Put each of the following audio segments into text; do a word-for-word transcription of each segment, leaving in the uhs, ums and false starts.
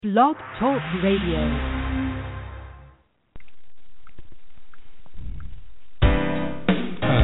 Blog Talk Radio. Uh,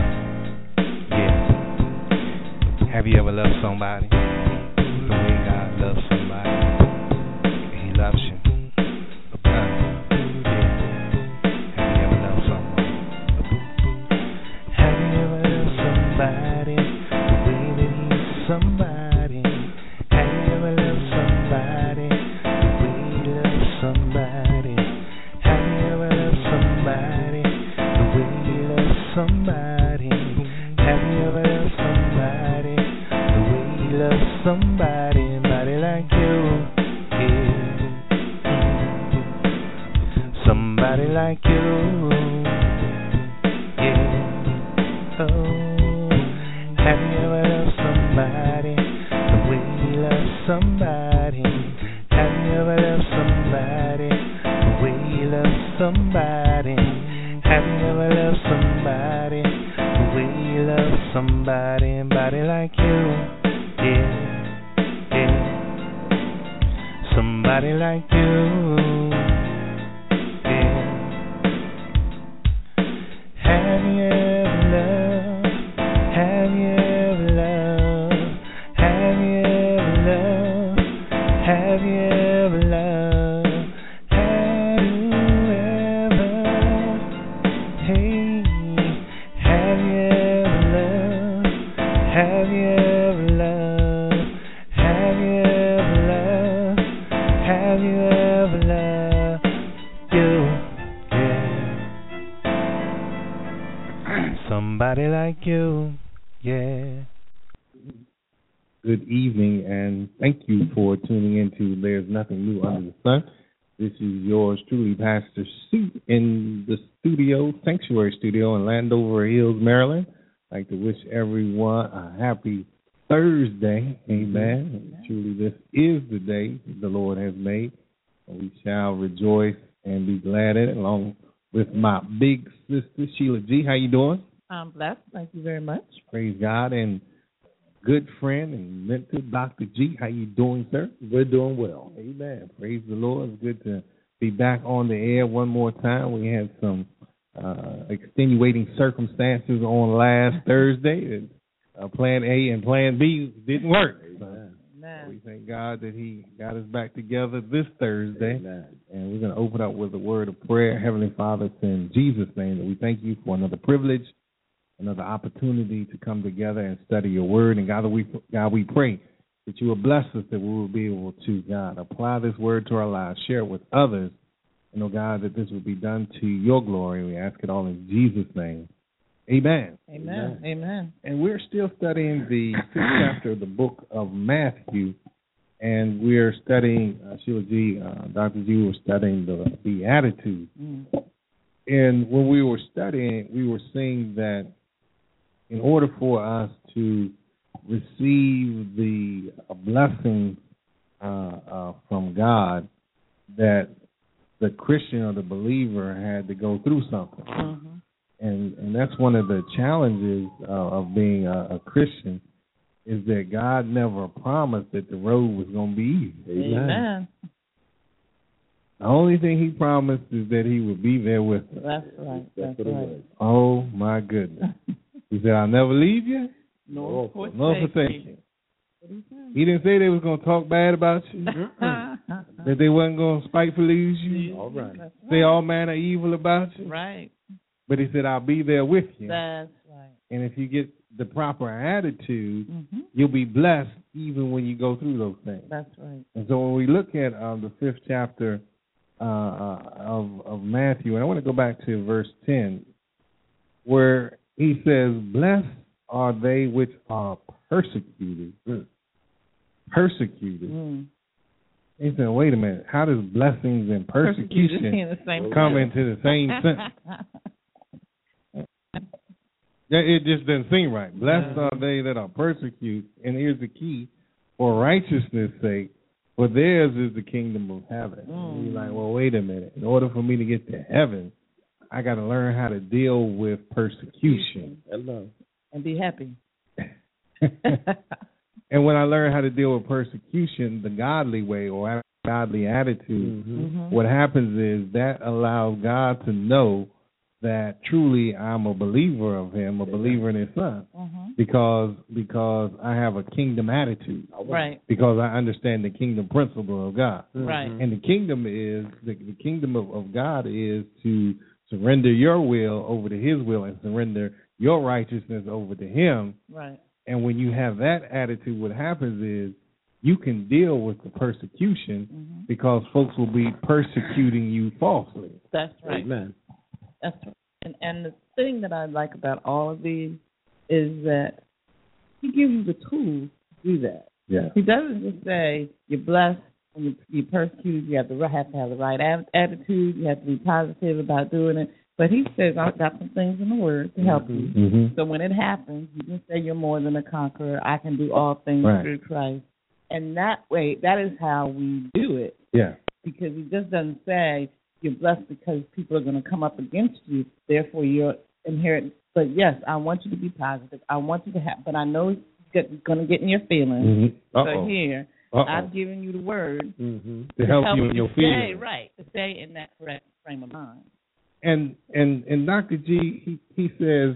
yeah. Have you ever loved somebody the way God loves somebody? He loves you. Uh, yeah. Have you ever loved someone? Have you ever loved somebody the way that he's somebody? Have you ever loved somebody the way he loves somebody? Have you ever loved somebody the way he loves somebody? Have you ever loved somebody the way he loves somebody? Somebody like you, yeah. Somebody like you, yeah. Oh, have you ever loved somebody the way he loves somebody? Have you ever loved somebody the way he loves somebody? Have you ever loved somebody the way he loves somebody? Somebody like you, yeah, yeah. Somebody like you, yeah. Have you ever loved? Have you ever loved? Have you ever loved? Have you ever loved? Have you ever? Hey, have you ever loved? Have you ever loved? Have you ever loved? Have you ever loved you? Yeah. Somebody like you, yeah. Good evening, and thank you for tuning in to There's Nothing New Under the Sun. This is yours truly, Pastor C, in the studio, Sanctuary Studio in Landover Hills, Maryland. I'd like to wish everyone a happy Thursday. Amen. Mm-hmm. Truly, this is the day the Lord has made, and we shall rejoice and be glad in it, along with my big sister, Sheila G. How you doing? I'm blessed. Thank you very much. Praise God. And good friend and mentor, Doctor G. How you doing, sir? We're doing well. Amen. Praise the Lord. It's good to be back on the air one more time. We had some uh, extenuating circumstances on last Thursday. Uh, plan A and Plan B didn't work. Amen. So we thank God that He got us back together this Thursday. Amen. And we're going to open up with a word of prayer. Heavenly Father, it's in Jesus' name that we thank you for another privilege, another opportunity to come together and study your word. And God, we God, we pray that you will bless us, that we will be able to, God, apply this word to our lives, share it with others, and, oh God, that this will be done to your glory. We ask it all in Jesus' name. Amen. Amen. Amen. And we're still studying the fifth chapter of the book of Matthew, and we're studying, uh, Sheila G., uh, Doctor G., we're studying the Beatitudes. Mm. And when we were studying, we were seeing that in order for us to receive the blessing uh, uh, from God, that the Christian or the believer had to go through something. Mm-hmm. And and that's one of the challenges uh, of being a, a Christian, is that God never promised that the road was going to be easy. Amen. Amen. The only thing He promised is that He would be there with us. That's right. That's, That's right. Oh, my goodness. He said, I'll never leave you, nor forsake you. He didn't say they was going to talk bad about you, that they wasn't going to spitefully use you, all right. say all manner of evil about you. Right. But He said, I'll be there with you. That's right. And if you get the proper attitude, mm-hmm. you'll be blessed even when you go through those things. That's right. And so when we look at um, the fifth chapter uh, uh, of, of Matthew, and I want to go back to verse ten, where He says, blessed are they which are persecuted. Persecuted. Mm. He said, wait a minute, how does blessings and persecution come into the same sentence? It just doesn't seem right. Blessed yeah. are they that are persecuted, and here's the key, for righteousness' sake, for theirs is the kingdom of heaven. Mm. And you're like, well, wait a minute. In order for me to get to heaven, I got to learn how to deal with persecution. Hello. And be happy. And when I learn how to deal with persecution the godly way, or godly attitude, Mhm. what happens is that allows God to know that truly I'm a believer of Him, a believer in His Son, Mhm. because because I have a kingdom attitude, Right. because I understand the kingdom principle of God. Right. And the kingdom is the, the kingdom of, of God is to surrender your will over to His will and surrender your righteousness over to Him. Right. And when you have that attitude, what happens is you can deal with the persecution Mhm. because folks will be persecuting you falsely. That's right. Amen. That's right. And and the thing that I like about all of these is that he gives you the tools to do that. Yeah. He doesn't just say you're blessed and you- you're persecuted. You have to have to have the right a- attitude. You have to be positive about doing it. But he says I've got some things in the Word to help you. Mm-hmm. So when it happens, you can say you're more than a conqueror. I can do all things Right. through Christ. And that way, that is how we do it. Yeah. Because he just doesn't say you're blessed because people are going to come up against you, therefore you're inherit. But yes, I want you to be positive. I want you to have, but I know it's going to get in your feelings. Mm-hmm. So here, Uh-oh. I've given you the word Mm-hmm. to help you in your stay feelings. right, to stay in that correct frame of mind. And and and Doctor G, he he says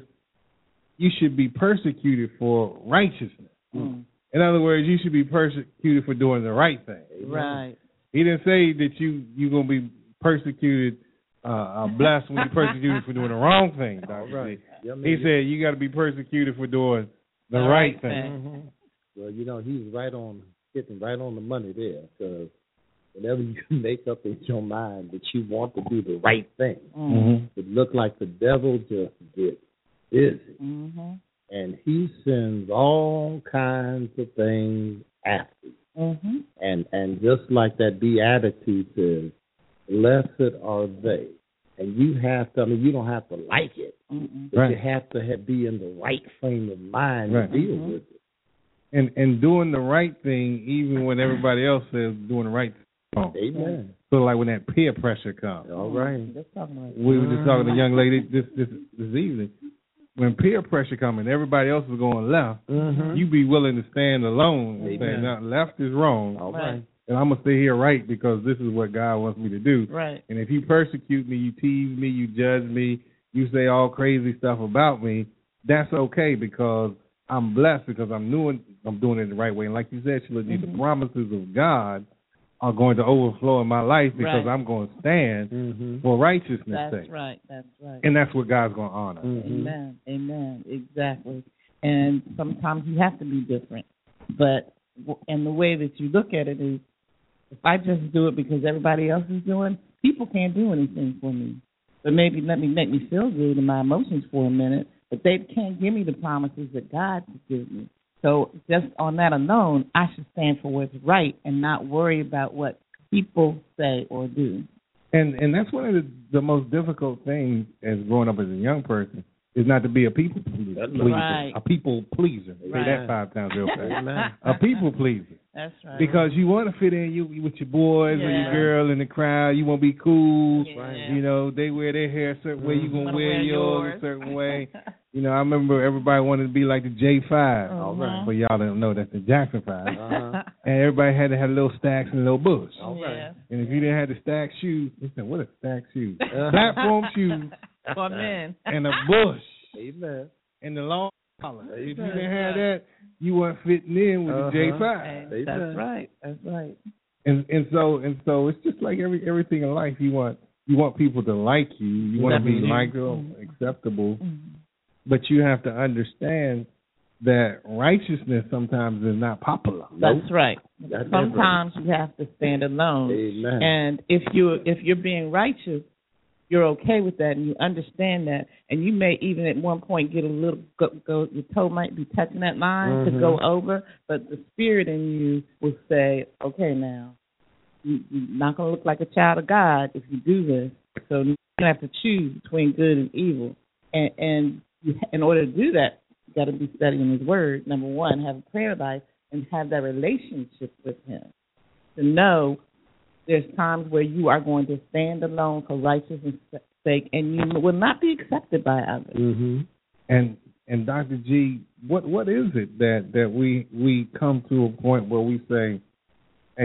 you should be persecuted for righteousness. Mm. In other words, you should be persecuted for doing the right thing. Right. He didn't say that you you're gonna be persecuted, uh, uh, blessed when you're persecuted for doing the wrong thing. Doctor G. Right. Yeah, I mean, He you- said you got to be persecuted for doing the, The right, right thing. thing. Mm-hmm. Well, you know, he's right on, hitting right on the money there, because whenever you make up in your mind that you want to do the right thing, Mm. Mm-hmm. it looked like the devil just gets busy. Mhm. And he sends all kinds of things after you. Mhm. And and just like that beatitude says, blessed are they. And you have to, I mean, you don't have to like it, Mm-mm. but you Right. have to have, be in the right frame of mind Right. to deal Mhm. with it. And and doing the right thing, even when everybody else says doing the right thing. wrong. Amen. So like when that peer pressure comes. All right. Just talking about We were just talking to a young lady this this this evening. When peer pressure comes and everybody else is going left, Mm-hmm. you be willing to stand alone and say, Amen. "No, left is wrong, All Right. right. and I'm gonna stay here right because this is what God wants me to do." right. And if you persecute me, you tease me, you judge me, you say all crazy stuff about me, that's okay because I'm blessed because I'm doing I'm doing it the right way. And like you said, Sheila G, Mhm. the promises of God are going to overflow in my life because Right. I'm going to stand Mm-hmm. for righteousness' That's sake. right. That's right. And that's what God's going to honor. Mm-hmm. Amen. Amen. Exactly. And sometimes you have to be different. But and the way that you look at it is, if I just do it because everybody else is doing, people can't do anything for me. But maybe let me make me feel good in my emotions for a minute. But they can't give me the promises that God gives me. So just on that alone, I should stand for what's right and not worry about what people say or do. And and that's one of the, the most difficult things as growing up as a young person is not to be a people pleaser. That's pleaser. right. A people pleaser. Say Right. that five times real fast. Amen. A people pleaser. That's right. Because you want to fit in you with your boys or Yeah. your girl in the crowd. You want to be cool. Yeah. You know, they wear their hair a certain way. You You going to wanna wear, wear yours, yours. a certain way. You know, I remember everybody wanted to be like the J five. All right. But y'all don't know that's the Jackson five. Uh-huh. And everybody had to have little stacks and little bush. All right. Yeah. And if you didn't have the stack shoes, they said, what a stack shoes? Uh-huh. Platform shoes For men. and a bush Amen. and the long collar. If you That's didn't have right. that, you weren't fitting in with the J Uh-huh. five. Hey, Amen. that's right. That's right. And and so and so it's just like every everything in life. You want you want people to like you. You want to be Definitely. likable, acceptable. Mhm. But you have to understand that righteousness sometimes is not popular. That's right. That's Sometimes you have to stand alone. Amen. And if you if you're being righteous, you're okay with that, and you understand that, and you may even at one point get a little go, go your toe might be touching that line to Mhm. go over, but the spirit in you will say, okay, now you, you're not going to look like a child of God if you do this. So you have to choose between good and evil, and and you, in order to do that, you got to be studying His Word. Number one, have a prayer life, and have that relationship with Him to know. There's times where you are going to stand alone for righteousness' sake, and you will not be accepted by others. Mm-hmm. And and Doctor G, what what is it that, that we we come to a point where we say, hey,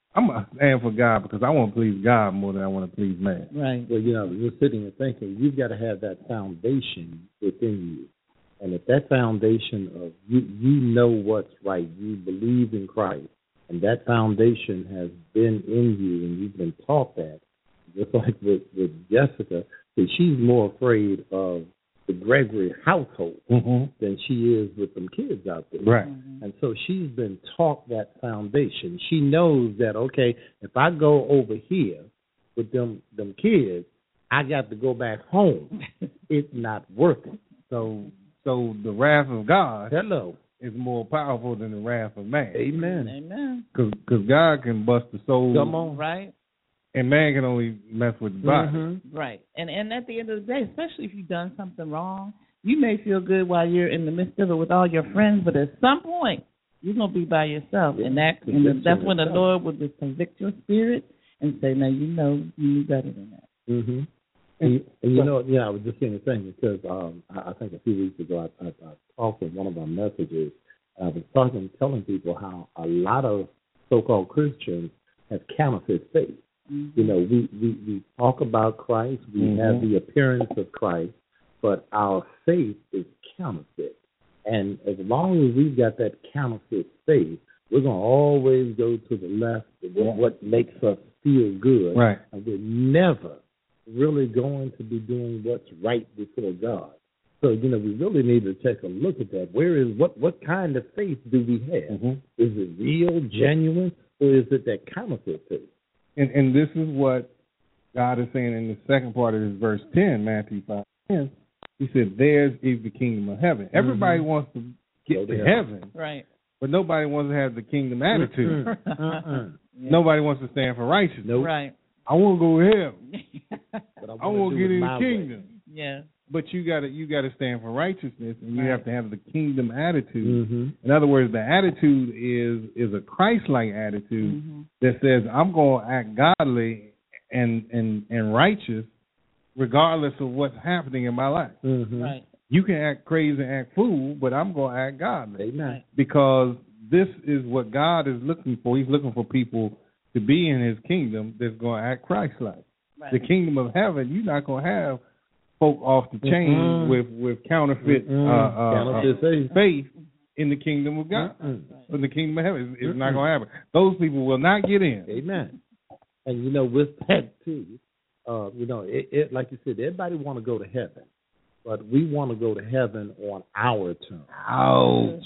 I'm gonna stand for God because I want to please God more than I want to please man. Right. Well, you know, you're sitting and thinking, you've got to have that foundation within you. And if that foundation of you, you know what's right, you believe in Christ, and that foundation has been in you and you've been taught that, just like with, with Jessica, that she's more afraid of the Gregory household Mm-hmm. than she is with them kids out there. Right. Mm-hmm. And so she's been taught that foundation. She knows that, okay, if I go over here with them them kids, I got to go back home. It's not working. So, so the wrath of God Hello. is more powerful than the wrath of man. Amen. Amen. Because God can bust the soul, Come on. Right. and man can only mess with the body. Mm-hmm. Right. And and at the end of the day, especially if you've done something wrong, you may feel good while you're in the midst of it with all your friends, but at some point you're gonna be by yourself, Yeah. and that and Convict that's when the yourself. Lord will just convict your spirit and say, "Now you know you knew better than that." Mm-hmm. And, you- and you know, yeah, I was just saying the thing because um, I, I think a few weeks ago I, I, I talked in one of our messages. I was talking, telling people how a lot of so-called Christians have counterfeit faith. Mm-hmm. You know, we, we, we talk about Christ, we Mhm. have the appearance of Christ, but our faith is counterfeit. And as long as we've got that counterfeit faith, we're going to always go to the left, what, what makes us feel good. Right. And we're never really going to be doing what's right before God. So, you know, we really need to take a look at that. Where is, what, what kind of faith do we have? Mm-hmm. Is it real, genuine, or is it that counterfeit faith? And and this is what God is saying in the second part of this verse ten, Matthew five ten. He said, "Theirs is the kingdom of heaven." Everybody Mhm. wants to get Go to to heaven, Right. but nobody wants to have the kingdom attitude. Mm-mm. Yeah. Nobody wants to stand for righteousness. Nope. Right. I want to go with him. But I want to do get it in my the way. kingdom. Yeah. But you got to you got to stand for righteousness, and you Right. have to have the kingdom attitude. Mm-hmm. In other words, the attitude is is a Christ-like attitude Mm-hmm. that says, "I'm going to act godly and and and righteous, regardless of what's happening in my life." Mm-hmm. Right. You can act crazy and act fool, but I'm going to act godly Amen. because this is what God is looking for. He's looking for people to be in His kingdom that's going to act Christ-like. Right. The kingdom of heaven, you're not going to have folk off the chain Mm-mm. with with counterfeit, Mm-mm. uh, uh, Counterfeit uh, faith. faith in the kingdom of God. Mm-mm. In the kingdom of heaven, it's, it's not Mm-mm. going to happen. Those people will not get in. Amen. And you know, with that too, uh, you know, it, it like you said, everybody want to go to heaven, but we want to go to heaven on our terms. Ouch!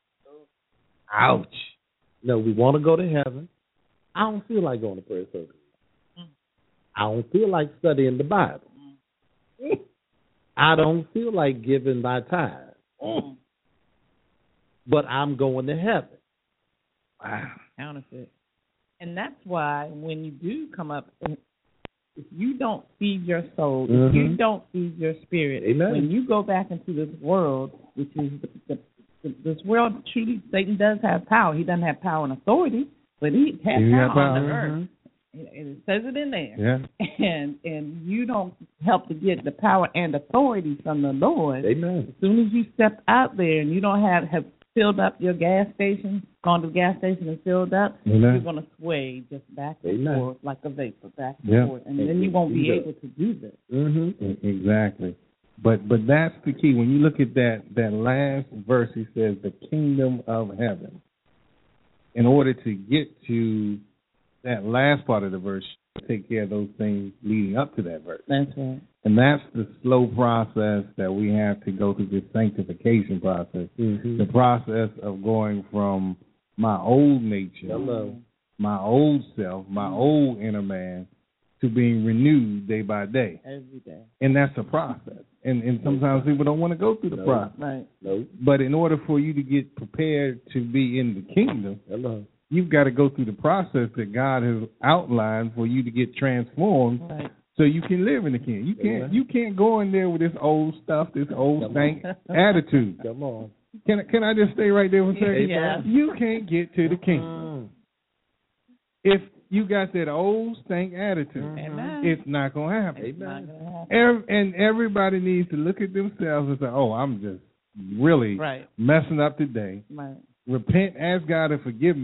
Ouch! No, we want to go to heaven. I don't feel like going to prayer service. I don't feel like studying the Bible. I don't feel like giving my tithe. But I'm going to heaven. Wow. Counterfeit. And that's why when you do come up, if you don't feed your soul, if you Mhm. don't feed your spirit, Amen. when you go back into this world, which is the, the, the, this world, truly, Satan does have power. He doesn't have power and authority, but he has He power has on the power. earth. Mhm. And it says it in there. Yeah. And and you don't help to get the power and authority from the Lord. Amen. As soon as you step out there and you don't have have filled up your gas station, gone to the gas station and filled up, Amen. you're going to sway just back and Amen. forth like a vapor, back and Yeah. forth, and then you won't be able to do this. Mm-hmm. E- Exactly. But but that's the key. When you look at that that last verse, he says the kingdom of heaven. In order to get to that last part of the verse, you take care of those things leading up to that verse. That's right. And that's the slow process that we have to go through, this sanctification process. Mm-hmm. The process of going from my old nature, Hello. my old self, my old inner man, to being renewed day by day. Every day. And that's a process. And and sometimes people don't want to go through the No. process. Right. No. But in order for you to get prepared to be in the kingdom, Hello. you've got to go through the process that God has outlined for you to get transformed, Right. so you can live in the kingdom. You can't Amen. you can't go in there with this old stuff, this old Come stank attitude. Come on. Can I, can I just stay right there for a second? Yeah. You can't get to the kingdom Mm. if you got that old stank attitude. Amen. It's not gonna happen. It's not Amen. gonna happen. Ev- and everybody needs to look at themselves and say, "Oh, I'm just really Right. messing up today. Right. Repent, ask God to forgive me,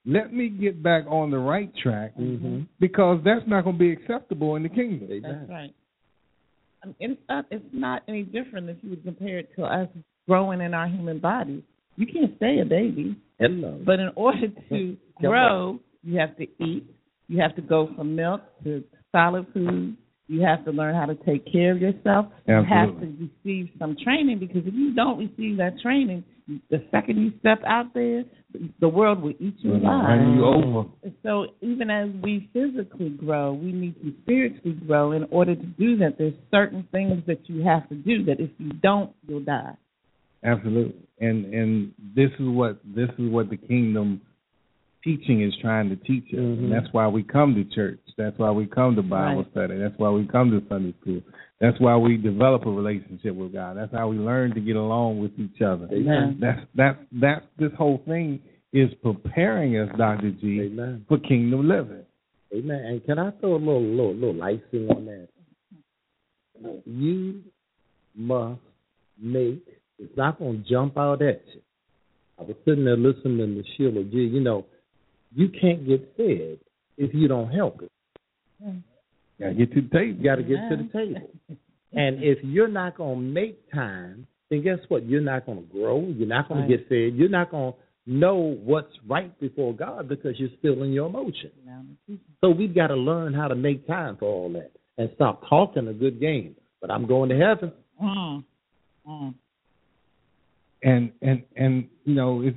let me get back on the right track Mm-hmm. because that's not going to be acceptable in the kingdom. That's right. I mean, it's not, it's not any different if you would compare it to us growing in our human bodies. You can't stay a baby. Hello. But in order to grow, you have to eat. You have to go from milk to solid food. You have to learn how to take care of yourself. Absolutely. You have to receive some training, because if you don't receive that training, the second you step out there, the world will eat you alive. Run you over. So even as we physically grow, we need to spiritually grow. In order to do that, there's certain things that you have to do that if you don't, you'll die. Absolutely. And and this is what this is what the kingdom teaching is trying to teach us. Mm-hmm. And that's why we come to church. That's why we come to Bible Right. study. That's why we come to Sunday school. That's why we develop a relationship with God. That's how we learn to get along with each other. Amen. That's that's that's this whole thing is preparing us, Doctor G, Amen. for kingdom living. Amen. And can I throw a little little little icing on that? You must make. It's not going to jump out at you. I was sitting there listening to Sheila G. You know, you can't get fed if you don't help it. Got to get to the table. You got to get to the table. And if you're not going to make time, then guess what? You're not going to grow. You're not going Right. to get fed. You're not going to know what's right before God because you're still in your emotion. So we've got to learn how to make time for all that and stop talking a good game. But I'm going to heaven. Mm. Mm. And and and you know, it's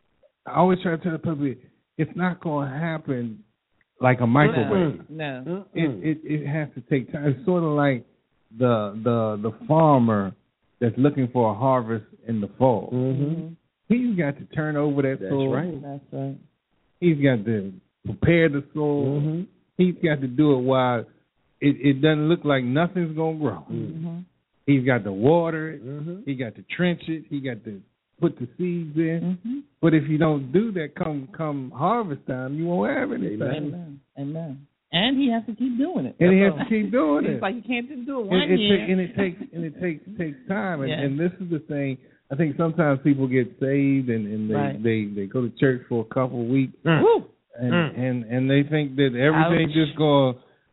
I always try to tell the public, it's not going to happen like a microwave. No. It, it it has to take time. It's sort of like the the the farmer that's looking for a harvest in the fall. Mm-hmm. He's got to turn over that That's soil. right. That's right. He's got to prepare the soil. Mm-hmm. He's got to do it while it, it doesn't look like nothing's going to grow. Mm-hmm. He's got to water it. Mm-hmm. He got to trench it. He got to put the seeds in. Mm-hmm. But if you don't do that, come come harvest time, you won't have anything. Amen. Amen. And he has to keep doing it. And he has That's to keep doing all. it. It's like you can't just do it one and, it year. ta- and it takes and it takes takes time. And, Yeah. and this is the thing. I think sometimes people get saved and, and they, Right. they, they go to church for a couple of weeks Woo. and, Mm. and and they think that everything's Ouch. just gonna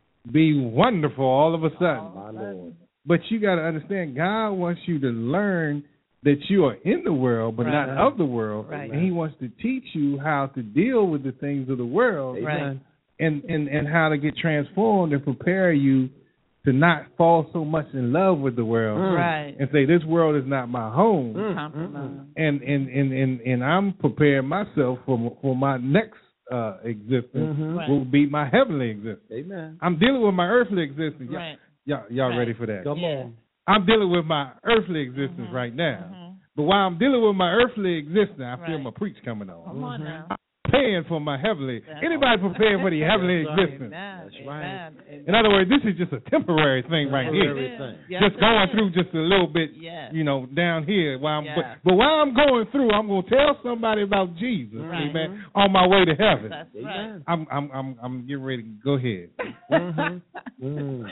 be wonderful all of a sudden. My Lord. But you got to understand, God wants you to learn that you are in the world, but Right. not of the world. Right. And He wants to teach you how to deal with the things of the world, Right. and, and, and how to get transformed and prepare you to not fall so much in love with the world Right. and say, this world is not my home. Compromise. And, and, and, and, and I'm preparing myself for for my next uh, existence, Mhm. Right. will be my heavenly existence. Amen. I'm dealing with my earthly existence. Y'all, Right. y'all, y'all Right. ready for that? Come Yeah. on. I'm dealing with my earthly existence right now. But while I'm dealing with my earthly existence, I feel Right. my preach coming on. Come on now. I'm preparing for my heavenly. That's Anybody preparing for the heavenly That's existence? Amen. That's right. Amen. In other words, this is just a temporary thing right here. Everything. Yes, Just it going is. through just a little bit, Yes. you know, down here. While I'm, Yes. but, but while I'm going through, I'm going to tell somebody about Jesus, Right. amen, on my way to heaven. That's right. Amen. I'm, I'm, I'm, I'm getting ready to go ahead. Mm-hmm. Mm.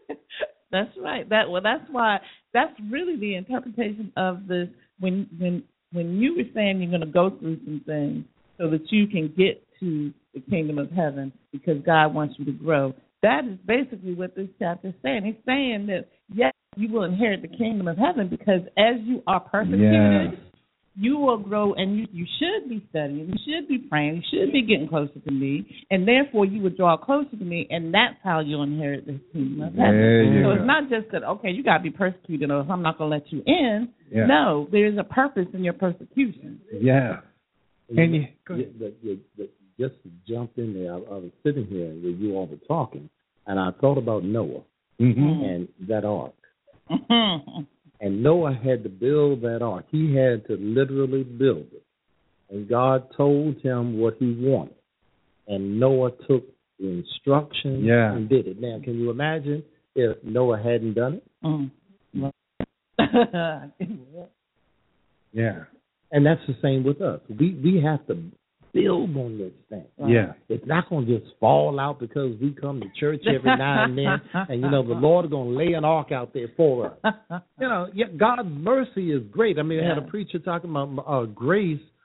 That's right. That well, that's why. That's really the interpretation of this. When when when you were saying you're going to go through some things so that you can get to the kingdom of heaven because God wants you to grow. That is basically what this chapter is saying. He's saying that yes, you will inherit the kingdom of heaven because as you are persecuted, Yes. you will grow, and you, you should be studying, you should be praying, you should be getting closer to me, and therefore you would draw closer to me, and that's how you'll inherit the kingdom of heaven. There you So go. it's not just that, okay, you got to be persecuted or I'm not going to let you in. Yeah. No, there's a purpose in your persecution. Yeah. And you, go Yeah, ahead. the, the, the, just to jump in there, I, I was sitting here with you all were talking, and I thought about Noah Mhm. and that ark. Mm-hmm. And Noah had to build that ark. He had to literally build it. And God told him what he wanted. And Noah took the instructions Yeah. and did it. Now, can you imagine if Noah hadn't done it? Mm. Yeah. And that's the same with us. We we have to build on this thing. Yeah. It's not going to just fall out because we come to church every now and then, and you know the Lord is going to lay an ark out there for us. You know, yeah, God's mercy is great. I mean, I had a Yeah. preacher talking about uh, grace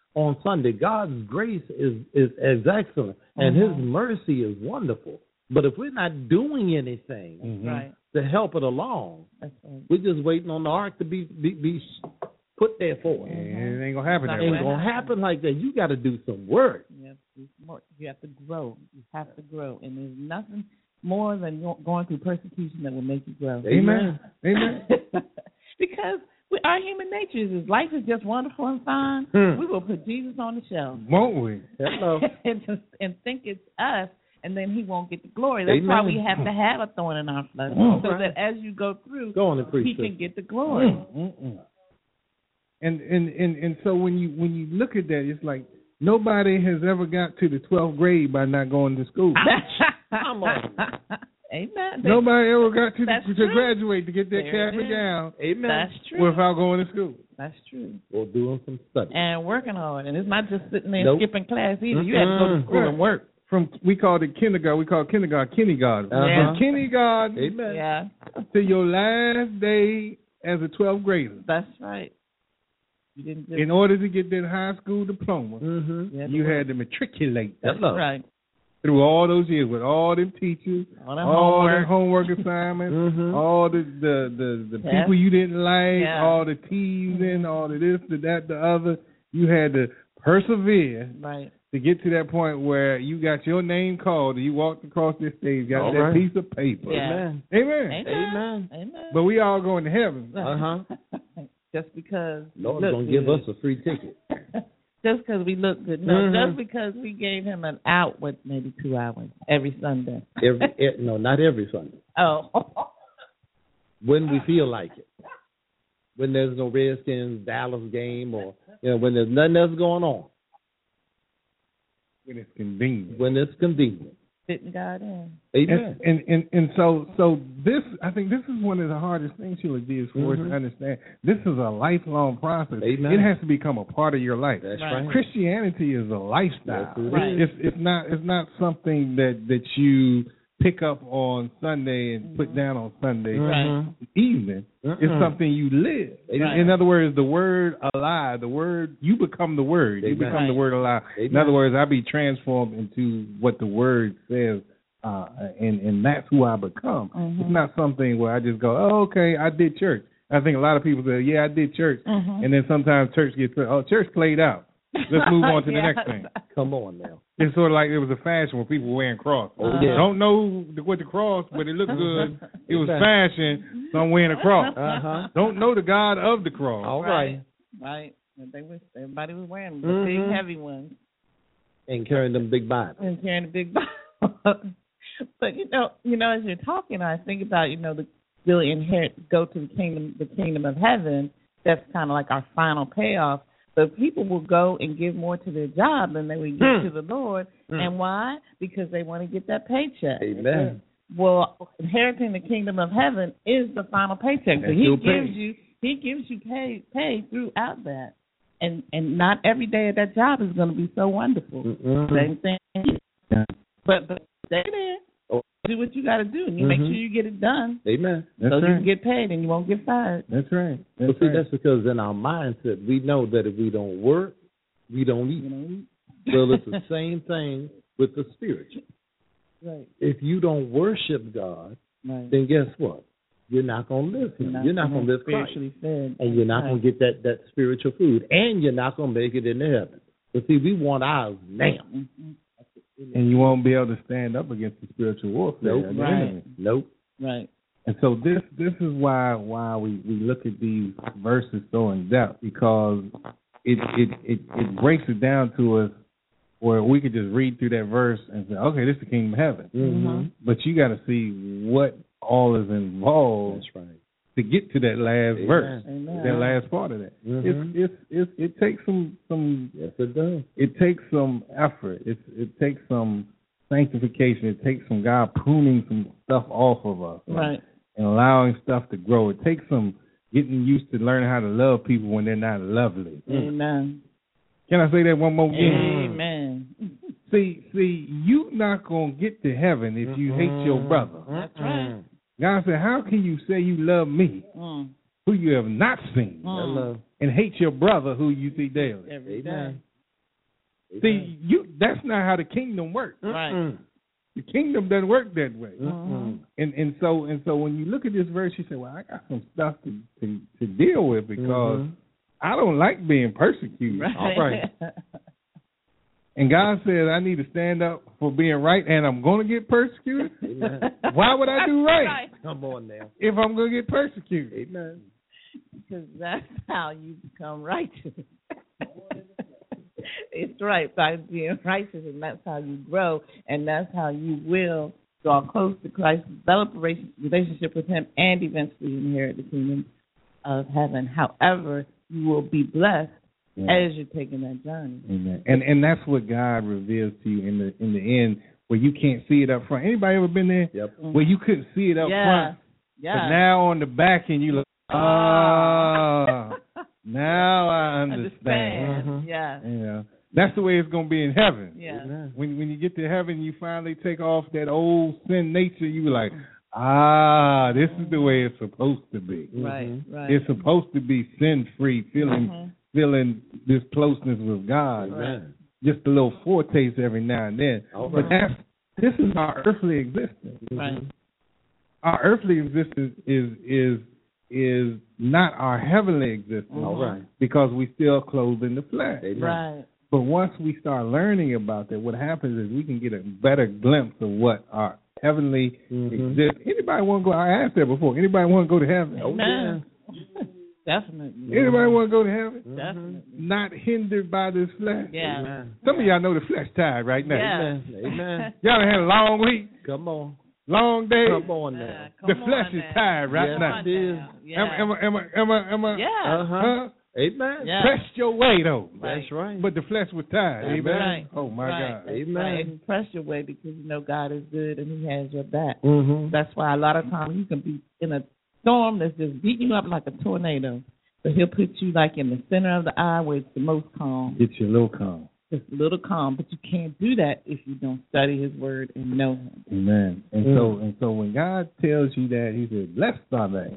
on Sunday. God's grace is, is, is excellent, and Mhm. His mercy is wonderful. But if we're not doing anything Mhm. Right. to help it along, That's right. we're just waiting on the ark to be be, be put there for us. And it ain't gonna happen Not that It way. ain't gonna happen like that. You got to do some work. You have to do more. You have to grow. You have to grow, and there's nothing more than go- going through persecution that will make you grow. Amen. Amen. Because we, our human nature is life is just wonderful and fine. Hmm. We will put Jesus on the shelf Won't we? Hello. and just and think it's us, and then He won't get the glory. That's why Amen. we have to have a thorn in our flesh, Mm. so that as you go through, Go on and preach, He can sister. get the glory. Mm-mm. And, and and and so when you when you look at that, it's like nobody has ever got to the twelfth grade by not going to school. Come on. Amen. Nobody ever got to That's to true. graduate to get their There it Catholic is. gown Amen. That's true. without going to school. That's true. Or doing some study. And working hard, and it's not just sitting there Nope. skipping class either. You have to go to Mm-mm. school and work. From we called it kindergarten. We called kindergarten kindergarten. Uh-huh. From kindergarten Amen. Yeah, to your last day as a twelfth grader. that's right. You didn't just In order to get that high school diploma, Mm-hmm. you had to you work. had to matriculate That's Hello. right. through all those years with all them teachers, All that all the homework. homework assignments, Mhm. all the the the, the Yeah. people you didn't like, Yeah. all the teasing, all the this, the that, the other. You had to persevere Right. to get to that point where you got your name called and you walked across this stage, got All that right. piece of paper. Yeah. Amen. Amen. Amen. Amen. Amen. But we all going to heaven. Uh-huh. Just because Lord's we going look to give good. us a free ticket. Just because we look good. No, Mhm. just because we gave him an out with maybe two hours every Sunday. Every, e- no, not every Sunday. Oh. When we feel like it. When there's no Redskins Dallas game, or you know, when there's nothing else going on. When it's convenient. When it's convenient. Fitting God in. Amen. And, and and and so so this I think this is one of the hardest things Sheila did for us Mhm. to understand. This is a lifelong process. Amen. It has to become a part of your life. That's Right. right. Christianity is a lifestyle. Yes, it Right. It's it's not it's not something that that you pick up on Sunday and put down on Sunday Right. evening. It's Mm-mm. something you live. In, Right. in other words, the word alive, the word you become the word. You Amen. become the Right. word alive. In Amen. other words, I be transformed into what the word says. Uh, and and that's who I become. Mhm. It's not something where I just go, oh, okay, I did church. I think a lot of people say, yeah, I did church, Mhm. and then sometimes church gets, oh, church played out. Let's move on to the Yeah. next thing. Come on now. It's sort of like it was a fashion when people were wearing cross. Oh, yeah. Don't know the, what the cross, but it looked good. It was fashion, so I'm wearing a cross. Uh-huh. Don't know the God of the cross. All right. Right. And they was, everybody was wearing the Mhm. big heavy ones And carrying them big Bibles. and carrying the big Bible. But you know, you know, as you're talking, I think about you know the really inherit go to the kingdom, the kingdom of heaven. That's kind of like our final payoff. But people will go and give more to their job than they would give Hmm. to the Lord, Hmm. and why? Because they want to get that paycheck. Amen. Well, inheriting the kingdom of heaven is the final paycheck. So That's he your gives pay. you he gives you pay pay throughout that. And and not every day at that job is going to be so wonderful. Mm-mm. Same thing. But but stay there. Oh. Do what you got to do, and you make Mhm. sure you get it done, Amen. That's so you right. can get paid and you won't get fired. That's right. That's But see, right. that's because in our mindset, we know that if we don't work, we don't eat. You know. Well, it's the same thing with the spiritual. Right. If you don't worship God, Right. then guess what? You're not going to live Him. You're not going to live Christ. spiritually fed, And you're not going to get that, that spiritual food. And you're not going to make it into heaven. But see, we want ours now. Mhm. And you won't be able to stand up against the spiritual warfare. Nope. of the Right. enemy. Nope. Right. And so this this is why why we, we look at these verses so in depth, because it it, it it breaks it down to us where we could just read through that verse and say, okay, this is the kingdom of heaven. Mm-hmm. But you got to see what all is involved That's right. to get to that last Amen. verse, Amen. that last part of that. Mhm. It's, it's it's it takes some some Yes, it does. it takes some effort. It's it takes some sanctification. It takes some God pruning some stuff off of us, Right. and allowing stuff to grow. It takes some getting used to learning how to love people when they're not lovely. Amen. Can I say that one more again? Amen. See, see, you not gonna get to heaven if you hate your brother. That's right. God said, "How can you say you love me, Mm. who you have not seen, Mm. Hello. and hate your brother who you see daily?" Every Amen. day. See, you that's not how the kingdom works. Right. The kingdom doesn't work that way. Mm-hmm. And and so and so when you look at this verse, you say, well, I got some stuff to to, to deal with because mm-hmm. I don't like being persecuted. Right. All right. And God says I need to stand up for being right, and I'm going to get persecuted. Amen. Why would I do right? right Come on now. If I'm going to get persecuted? Amen. Because that's how you become righteous. It's right, by being righteous, and that's how you grow, and that's how you will draw close to Christ, develop a relationship with Him, and eventually inherit the kingdom of heaven. However, you will be blessed yeah. as you're taking that journey. Amen. And and that's what God reveals to you in the in the end, where you can't see it up front. Anybody ever been there? Yep. Mm-hmm. Where you couldn't see it up yeah. front, yeah. but now on the back end you look. Ah, now I understand. understand. Mm-hmm. Yeah. Yeah. That's the way it's going to be in heaven. Yeah. When when you get to heaven, you finally take off that old sin nature. You like, ah, this is the way it's supposed to be. Right, mm-hmm. right. It's supposed to be sin free, feeling mm-hmm. feeling this closeness with God. Right. Just a little foretaste every now and then. All but right. that's this is our earthly existence. Right. Our earthly existence is is is not our heavenly existence. Mm-hmm. All right. Because we still clothed in the flesh. Amen. Right. But once we start learning about that, what happens is we can get a better glimpse of what our heavenly mm-hmm. exists. Anybody want to go? I asked that before. Anybody want to go to heaven? Oh, yeah. Definitely. Anybody want to go to heaven? Mm-hmm. Definitely. Not hindered by this flesh. Yeah. Amen. Some of y'all know the flesh tired right now. Yeah. Amen. Amen. Y'all done had a long week, Come on. long day. Come on now. Uh, The come flesh on is now. tired right Yes, now. it is. Yeah. Am, am, I- am, I- am, I- am, I- Yeah. Uh-huh. Huh? Amen. Yeah. Press your way though. Right. That's right. But the flesh was tired. Amen. Amen. Right. Oh my Right. God. That's Amen. right. And press your way because you know God is good and He has your back. Mm-hmm. That's why a lot of times you can be in a storm that's just beating you up like a tornado, but He'll put you like in the center of the eye where it's the most calm. Get your little calm. Just a little calm, but you can't do that if you don't study His Word and know Him. Amen. And Mm. so and so when God tells you that, He said, "Blessed are they."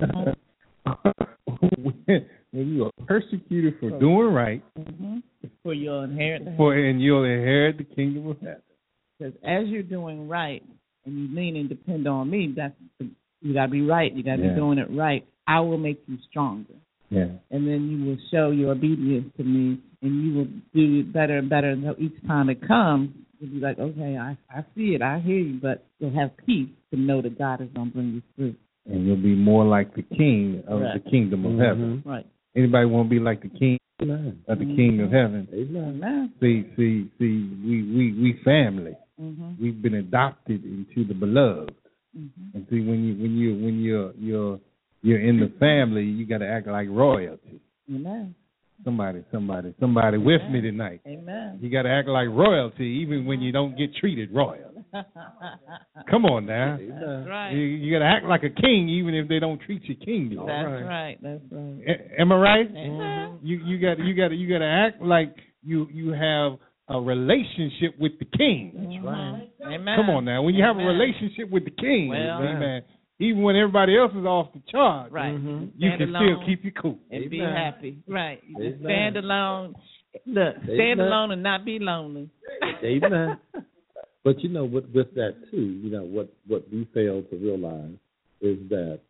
Mm-hmm. when, when you are persecuted for doing right, Mm-hmm. For your inheritance. for and you'll inherit the kingdom of heaven. Because as you're doing right and you lean and depend on me, that's you got to be right. You got to Yeah. be doing it right. I will make you stronger. Yeah. And then you will show your obedience to me, and you will do it better and better until each time it comes, you'll be like, okay, I, I see it, I hear you, but you'll have peace to know that God is going to bring you through. And you'll be more like the king of Right. the kingdom of Mm-hmm. heaven. Right. Anybody want to be like the king Amen. of the Mm-hmm. king of heaven? Amen. Amen. See, see, see, we, we, we family. Mm-hmm. We've been adopted into the beloved. Mm-hmm. And see, when you when you when you're you're you're in the family, you got to act like royalty. Amen. Somebody, somebody, somebody with me tonight. Amen. You got to act like royalty, even when you don't get treated royal. Come on now. That's right. You, you got to act like a king, even if they don't treat you kingly. That's right. That's right. A- am I right? Amen. You you got you got you got to act like you you have a relationship with the king. That's right. Amen. Come on now. When you have a Amen. relationship with the king, Well, amen. Even when everybody else is off the chart, Right. Mm-hmm. you Stand can alone still keep you cool. and be Amen. happy. Right. You just Amen. stand alone. Look, stand Amen. alone and not be lonely. Amen. But you know, with with that too, you know what what we fail to realize is that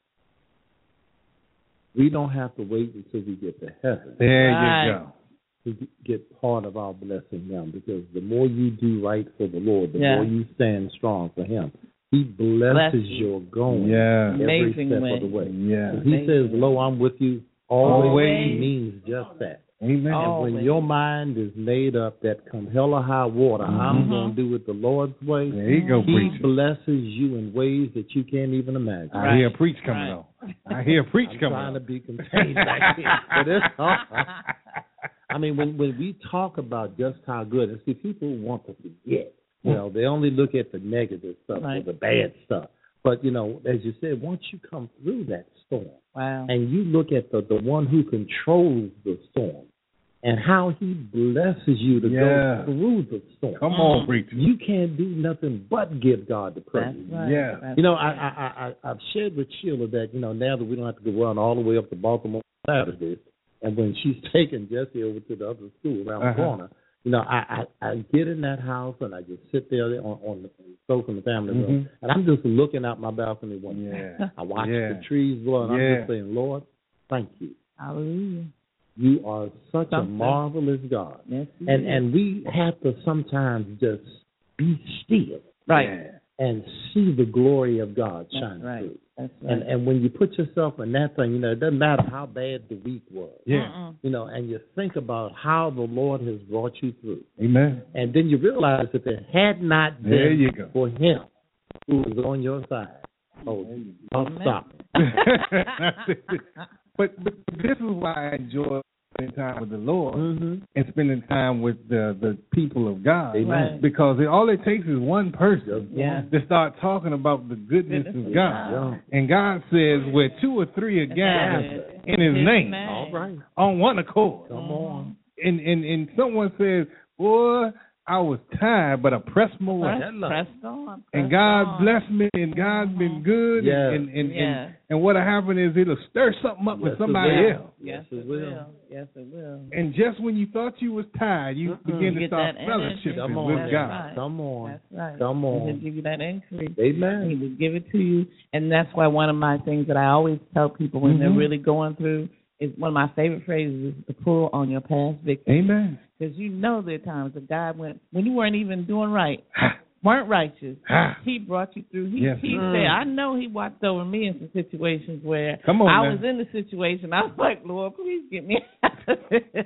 we don't have to wait until we get to heaven There Right. you go. to get part of our blessing now. Because the more you do right for the Lord, the Yeah. more you stand strong for Him. He Bless blesses you. your going Yeah. every Amazing step way. of the way. Yeah. If He says, "Lo, I'm with you always," Always. He means just that. Amen. Oh. When Always. your mind is made up that come hell or high water, I'm going to do it the Lord's way. There you go, He preacher. blesses you in ways that you can't even imagine. I Right. hear a preach coming Right. on. I hear a preach I'm coming trying on. to be contained back here, but it's all right. I mean, when when we talk about just how good, and see, people want to forget. You know, they only look at the negative stuff Right. or the bad stuff. But you know, as you said, once you come through that storm, Wow. and you look at the the one who controls the storm, and how he blesses you to Yeah. go through the storm. Come on, preacher. You can't do nothing but give God the praise. That's right. Yeah. That's You know, I, right. I, I, I've shared with Sheila that, you know, now that we don't have to go run all the way up to Baltimore Saturdays, and when she's taking Jesse over to the other school around Uh-huh. the corner, You know, I, I, I get in that house and I just sit there on, on the sofa in the family room, Mm-hmm. and I'm just looking out my balcony window. Yeah. I watch Yeah. the trees blow, and Yeah. I'm just saying, Lord, thank you. Hallelujah. You are such a Something. marvelous God. Yes, he And is. and we have to sometimes just be still right. and see the glory of God That's shine right. through. That's right. And and when you put yourself in that thing, you know, it doesn't matter how bad the week was. Yeah. Mm-mm. You know, and you think about how the Lord has brought you through. Amen. And then you realize if it had not been There you go. for him who was on your side, oh, oh stop. but, but this is why I enjoy spending time with the Lord Mm-hmm. and spending time with the, the people of God. Amen. Right. Because it, all it takes is one person Yeah. to start talking about the goodness Goodness of of God. God. And God says, where two or three are gathered Yes. in his His name, name. All right. on one accord. Come on. And, and, and someone says, boy, I was tired, but I pressed my way. Press, pressed on. And pressed God on. blessed me, and God's been good. Yeah. And, and, Yeah. and, and what'll happen is it'll stir something up with Yes, it somebody will. else. Yes, Yes, it it will. will. Yes, it will. And just when you thought you was tired, you Mm-mm. begin You to get start that fellowship energy. Come with on. God. Right. Come on. That's right. Come on. He'll give you that increase. Amen. He will give it to you. And that's why one of my things that I always tell people when Mhm. they're really going through is one of my favorite phrases is to pull on your past victory. Amen. Because you know there are times that God went, when you weren't even doing right, weren't righteous, Ha. he brought you through. He, Yes. he Mm. said, I know he watched over me in some situations where Come on, I man. was in the situation. I was like, Lord, please get me out of this.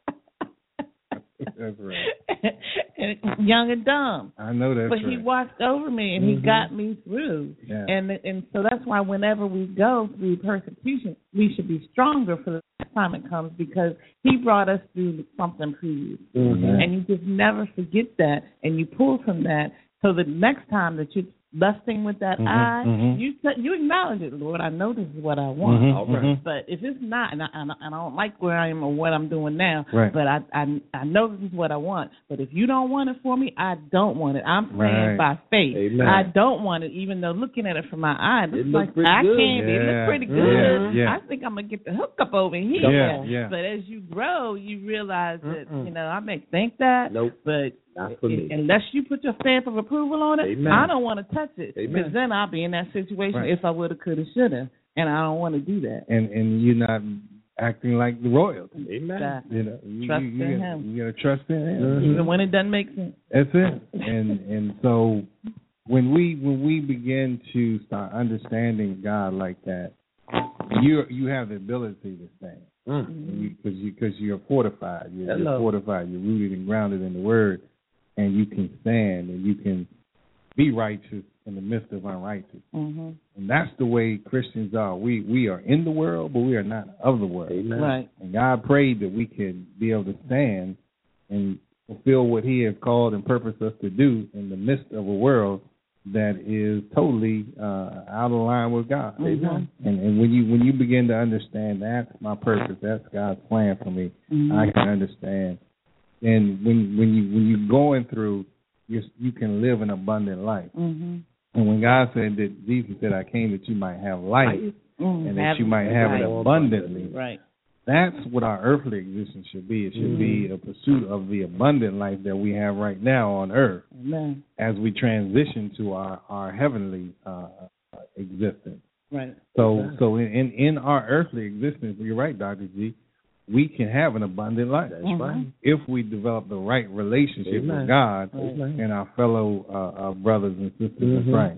That's right. And young and dumb. I know that's But right. he watched over me and Mhm. he got me through. Yeah. And and so that's why whenever we go through persecution, we should be stronger for the next time it comes because he brought us through something previous. Mhm. And you just never forget that and you pull from that so the next time that you're lusting with that Mhm, eye, mhm. you you acknowledge it, Lord, I know this is what I want. Mhm, All right. mhm. But if it's not, and I, and I and I don't like where I am or what I'm doing now, Right. but I, I I know this is what I want. But if you don't want it for me, I don't want it. I'm saying Right. by faith, Amen. I don't want it, even though looking at it from my eye, it It looks looks like pretty I good. can't. It Yeah. looks pretty Yeah, good. yeah. I think I'm gonna get the hookup over here. Yeah, yeah. But as you grow, you realize that Mm-mm. you know I may think that, Nope. but Not for me. unless you put your stamp of approval on it, Amen. I don't want to touch it Amen. because then I'll be in that situation Right. if I woulda, coulda, shoulda, and I don't want to do that. And and you're not acting like the royalty. Amen. That- You know, you, Trust you, you in gotta, him. You gotta trust in him. Mhm. Even when it doesn't make sense. That's it. And and so when we when we begin to start understanding God like that, you you have the ability to stand Mm. because you because you, are fortified. You're, you're Hello. fortified. You're rooted and grounded in the Word, and you can stand and you can be righteous in the midst of unrighteous. Mm-hmm. And that's the way Christians are. We we are in the world, but we are not of the world. Amen. Right. And God prayed that we could be able to stand and fulfill what He has called and purposed us to do in the midst of a world that is totally uh, out of line with God. Mhm. And, and when you when you begin to understand that's my purpose, that's God's plan for me, Mhm. I can understand. And when when you when you're going through, you you can live an abundant life. Mm-hmm. And when God said that Jesus said, "I came that you might have life, Mm-hmm. and that you might have it right. abundantly." Right. That's what our earthly existence should be. It should be a pursuit of the abundant life that we have right now on earth Amen. as we transition to our, our heavenly uh, existence. Right. So so in, in, in our earthly existence, you're right, Doctor G, we can have an abundant life That's Mhm. right. if we develop the right relationship Amen. with God Amen. and our fellow uh, uh, brothers and sisters in Mhm. Christ.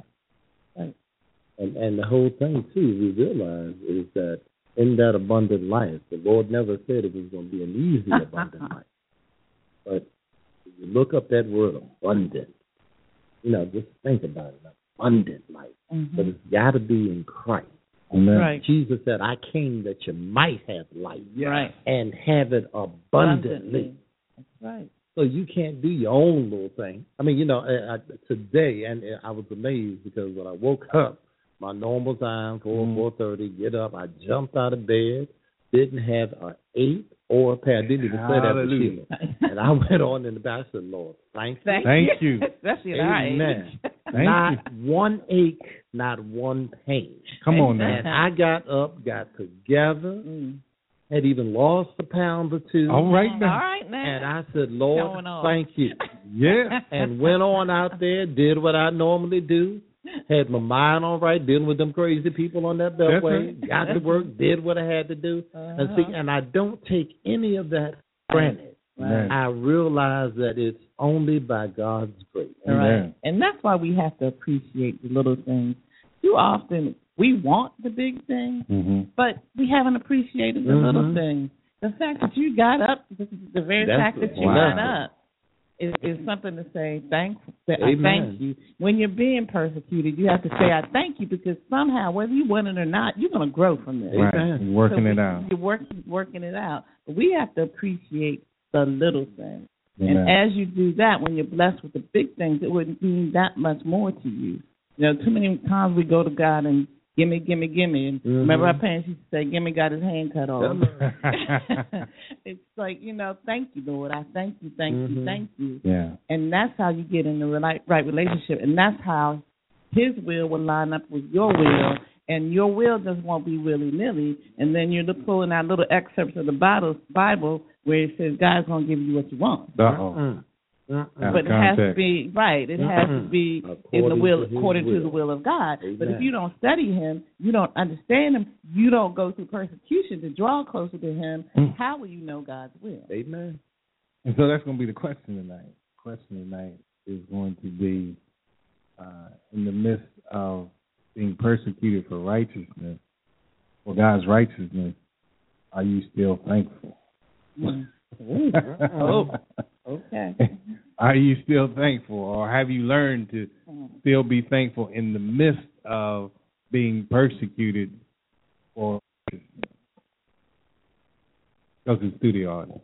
And and the whole thing too, we realize is that in that abundant life, the Lord never said it was going to be an easy abundant life. But if you look up that word abundant, you know, just think about it, abundant life. Mm-hmm. But it's got to be in Christ. Amen. Right. Jesus said, "I came that you might have life Right. and have it abundantly." That's right. So you can't do your own little thing. I mean, you know, I, I, today, and I was amazed because when I woke up, my normal time, four, Mm. four thirty, get up, I jumped out of bed, didn't have an eight or a pad, didn't even say that for Hallelujah. Sheila. And I went on in the back, I said, "Lord, thank you." Thank you. Especially at our Amen. age. Thank not you. one ache, not one pain. Come on And now. I got up, got together, Mm. had even lost a pound or two. All right All now. right now. And I said, Lord, Showing off. thank you. Yeah. And went on out there, did what I normally do, had my mind all right, dealing with them crazy people on that beltway, That's got to work, did what I had to do. Uh-huh. And see, and I don't take any of that for granted. Right. I realize that it's only by God's grace. Right. Amen. And that's why we have to appreciate the little things. Too often we want the big things, Mm-hmm. but we haven't appreciated the Mhm. little things. The fact that you got up, the, the very That's fact that it. you Wow. got up is, is something to say thank, that I Amen. thank you. When you're being persecuted, you have to say I thank you, because somehow, whether you want it or not, you're going to grow from this. Right. Amen. You're working So it we- out. You're working, working it out. But we have to appreciate the little things. Amen. And as you do that, when you're blessed with the big things, it wouldn't mean that much more to you. You know, too many times we go to God and gimme, gimme, gimme. And Mhm. remember our parents used to say, gimme got his hand cut off. Mm-hmm. It's like, you know, thank you, Lord. I thank you, thank you, Mhm. thank you. Yeah. And that's how you get in the right, right relationship. And that's how his will will line up with your will. And your will just won't be willy-nilly. And then you're pulling out little excerpts of the Bible, Bible where it says God's going to give you what you want. Uh-oh. Mm-mm. Mm-mm. Out But of it has to context. be right. It has to Mm-mm. be in the According will, to his according to will. the will of God. But if Amen. you don't study Him, you don't understand Him, you don't go through persecution to draw closer to Him. Mm. How will you know God's will? Amen. And so that's going to be the question tonight. Question tonight is going to be, uh, in the midst of being persecuted for righteousness, for God's righteousness, are you still thankful? Mm. Oh, okay. Are you still thankful, or have you learned to Mm. still be thankful in the midst of being persecuted for righteousness? Go to the studio audience.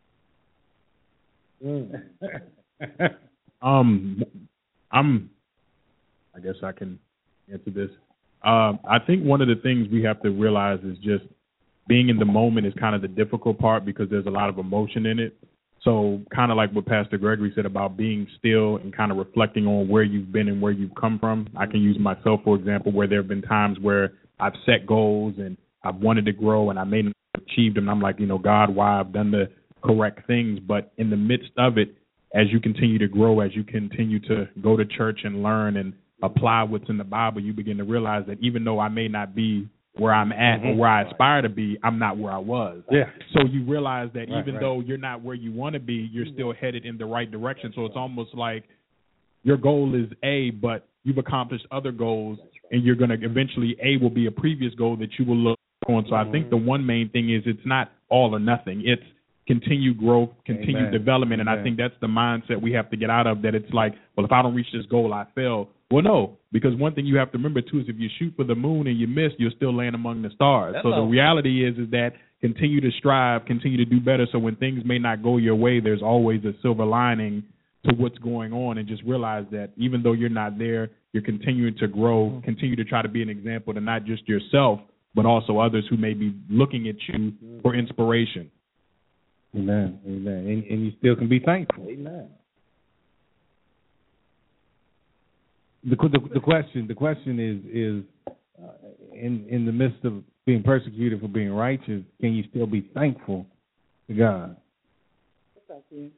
Mm. Um, I'm. I guess I can answer this. Um, I think one of the things we have to realize is just being in the moment is kind of the difficult part, because there's a lot of emotion in it. So kind of like what Pastor Gregory said about being still and kind of reflecting on where you've been and where you've come from. I can use myself, for example, where there have been times where I've set goals and I've wanted to grow and I may not have achieved them. And I'm like, you know, God, why I've done the correct things. But in the midst of it, as you continue to grow, as you continue to go to church and learn and apply what's in the Bible, you begin to realize that even though I may not be where I'm at or where I aspire to be, I'm not where I was. Yeah. So you realize that Right, even right. though you're not where you want to be, you're still headed in the right direction. So it's almost like your goal is A, but you've accomplished other goals, and you're going to eventually, A will be a previous goal that you will look on. So I think the one main thing is it's not all or nothing. It's continued growth, continued Amen. development. And Amen. I think that's the mindset we have to get out of, that it's like, well, if I don't reach this goal, I fail. Well, no, because one thing you have to remember, too, is if you shoot for the moon and you miss, you'll still land among the stars. So the reality is is that continue to strive, continue to do better. So when things may not go your way, there's always a silver lining to what's going on, and just realize that even though you're not there, you're continuing to grow, continue to try to be an example to not just yourself, but also others who may be looking at you for inspiration. Amen. Amen. And, and you still can be thankful. Amen. The, the the question the question is is uh, in in the midst of being persecuted for being righteous, can you still be thankful to God? The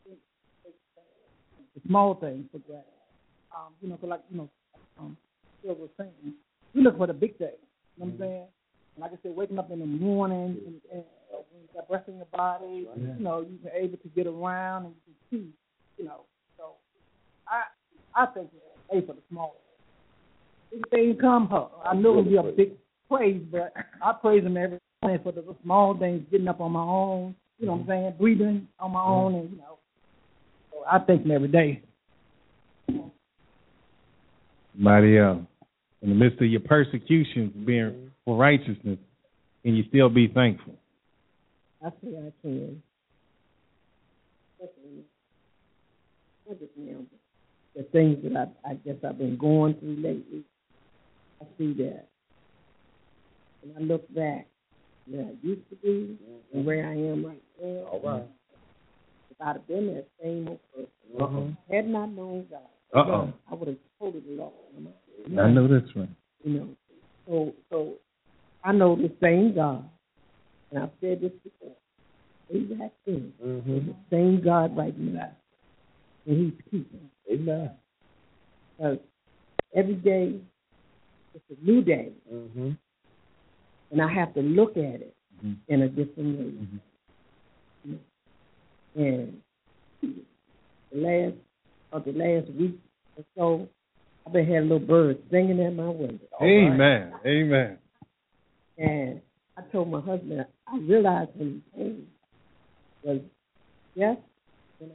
small things for that. Um, you know, 'cause like, you know, um, Phil was saying, we look for the big day. You know what I'm saying? And like I said, waking up in the morning and, and uh, when you got breath in your body, Yeah. you know, you're able to get around and you can see, you know. So I I think hey for the small things. Big things come her. I know it'll be a big praise, but I praise him every day for the small things, getting up on my own, you know what I'm saying, breathing on my own, and you know. So I thank him every day. Somebody else. In the midst of your persecution for being for righteousness, can you still be thankful? I say I can. I just know the things that I, I guess I've been going through lately. I see that. And I look back where I used to be and where I am right now. All right. If I'd have been that same old person, Uh-oh. had not known God, Uh-oh. I would have totally lost my mind. I know that's right. You know, so so I know the same God And I've said this before. Exact thing. Mm-hmm. The same God right now. And he's keeping. Amen. Because every day, it's a new day. Mm-hmm. And I have to look at it mm-hmm. in a different way. Mm-hmm. And the last, of the last week or so, I've been having little birds singing at my window. Amen. Right. Amen. And I told my husband, I realized when he came was yes when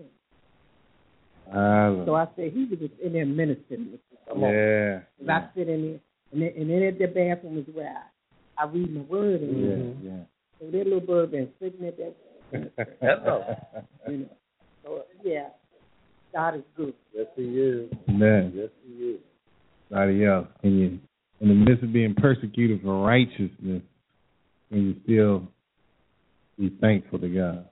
I was Uh, So I said, he was just in there ministering. Yeah. Because I sit in there, and then, and then at the bathroom is where I, I read my word. And yeah, yeah. So that little bird been sitting at that. Hello. You know. So, yeah, God is good. Yes, he is. Amen. Yes, he is. Somebody else. And you, in the midst of being persecuted for righteousness, can you still be thankful to God?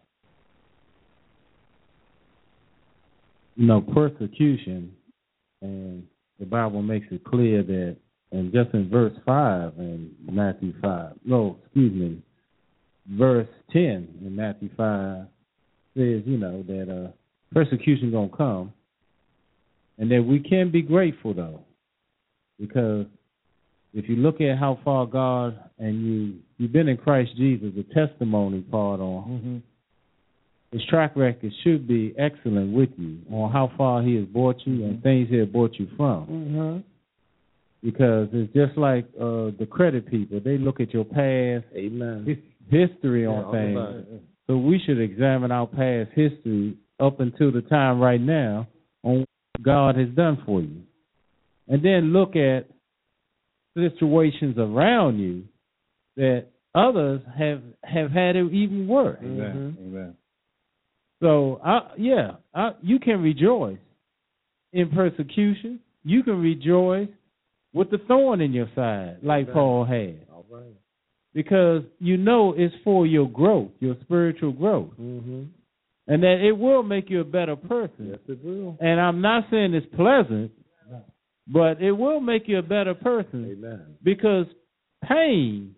You know, persecution, and the Bible makes it clear that, and just in verse five in Matthew five, no, excuse me, verse ten in Matthew five says, you know, that uh, persecution going to come, and that we can be grateful, though, because if you look at how far God, and you, you've been in Christ Jesus, the testimony part on, Mm-hmm. his track record should be excellent with you on how far he has brought you mm-hmm. and things he has brought you from. Mm-hmm. Because it's just like uh, the credit people. They look at your past Amen. history on yeah, things. So we should examine our past history up until the time right now on what God has done for you. And then look at situations around you that others have, have had it even worse. Amen. Mm-hmm. Amen. So, I, yeah, I, you can rejoice in persecution. You can rejoice with the thorn in your side, like Amen. Paul had. All right. Because you know it's for your growth, your spiritual growth. Mm-hmm. And that it will make you a better person. Yes, it will. And I'm not saying it's pleasant, but it will make you a better person. Amen. Because pain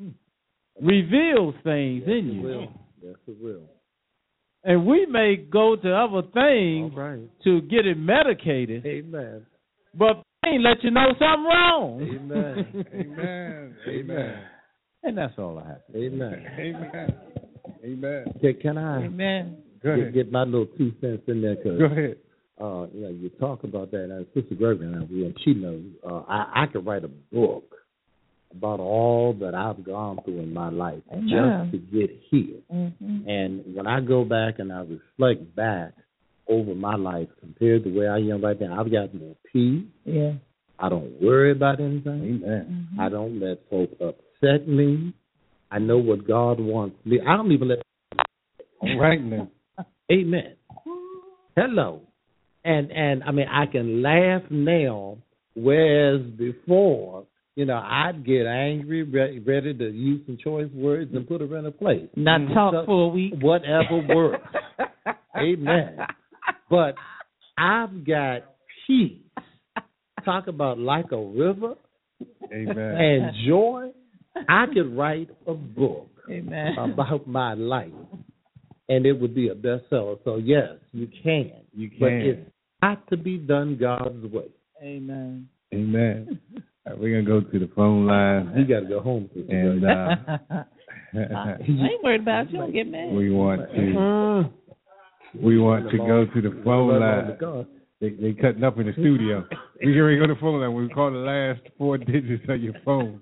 reveals things yes, in it you. Will. Yes, it will. And we may go to other things right. to get it medicated. Amen. But pain let you know something wrong. Amen. Amen. Amen. And that's all I have. Amen. Amen. Amen. Can, can I Amen. Go get, ahead. get my little two cents in there? Cause, Go ahead. Uh, you know, you talk about that, and Sister Gregory, and she knows, uh, I, I could write a book about all that I've gone through in my life Amen. just to get here. Mm-hmm. And when I go back and I reflect back over my life compared to where I am right now, I've got more peace. Yeah. I don't worry about anything. Amen. Mm-hmm. I don't let folk upset me. I know what God wants me. I don't even let. All right now. Amen. Hello. And and I mean I can laugh now, whereas before, you know, I'd get angry, re- ready to use some choice words and put her in a place. Not talk So, for a week. Whatever works. Amen. But I've got peace. Talk about like a river Amen. and joy. I could write a book Amen. about my life, and it would be a bestseller. So yes, you can. You can. But it's got to be done God's way. Amen. Amen. All right, we're gonna go to the phone line. You got to go home, Sister And Gregory. I ain't worried about you. Don't get mad. we want to we want to go to the phone line. They they cutting up in the studio. We can go to the phone line. We call the last four digits of your phone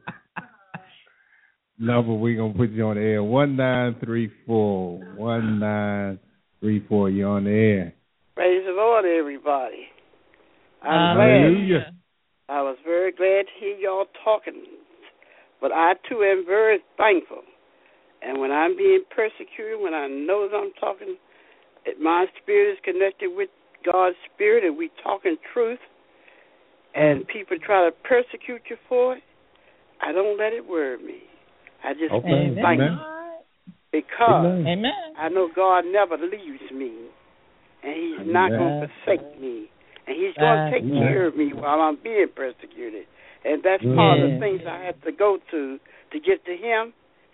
number. We're gonna put you on the air. One nine three four. One nine three four. You're on the air. Praise the Lord, everybody. I'm Hallelujah. glad. I was very glad to hear y'all talking. But I, too, am very thankful. And when I'm being persecuted, when I know that I'm talking, it, my spirit is connected with God's spirit, and we talking truth, and people try to persecute you for it, I don't let it worry me. I just Okay. thank Amen. because Amen. Amen. I know God never leaves me, and He's not going to forsake me, and He's going to take Amen. care of me while I'm being persecuted. And that's part of the things I have to go to to get to Him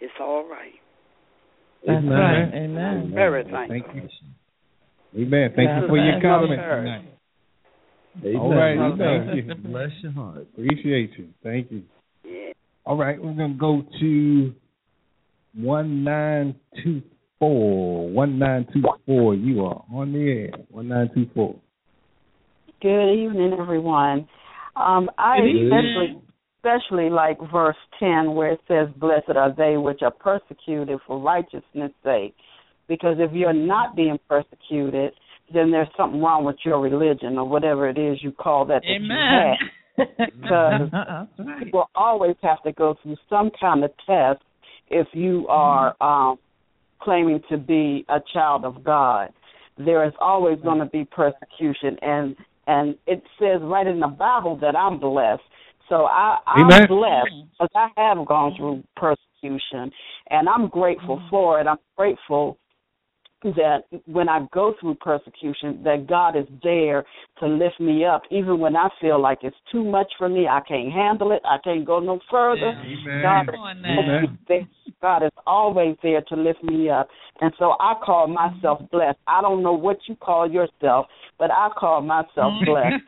It's all right. That's Amen. right. Amen. Very thankful. Thank you. Amen. Thank you for your comment tonight. Amen. All right. Amen. Thank you. Bless your heart. Appreciate you. Thank you. Yeah. All right. We're going to go to one nine two four. one nine two four. You are on the air. one nine two four. Good evening, everyone. Um, I especially, especially like verse ten where it says, "Blessed are they which are persecuted for righteousness' sake." Because if you're not being persecuted, then there's something wrong with your religion or whatever it is you call that that Amen. you have. Because right. you will always have to go through some kind of test if you are um, claiming to be a child of God. There is always going to be persecution, and and it says right in the Bible that I'm blessed. So I, I'm Amen. blessed because I have gone through persecution, and I'm grateful for it. I'm grateful that when I go through persecution, that God is there to lift me up, even when I feel like it's too much for me. I can't handle it. I can't go no further. Amen. God, Amen. is, God is always there to lift me up. And so I call myself blessed. I don't know what you call yourself, but I call myself blessed.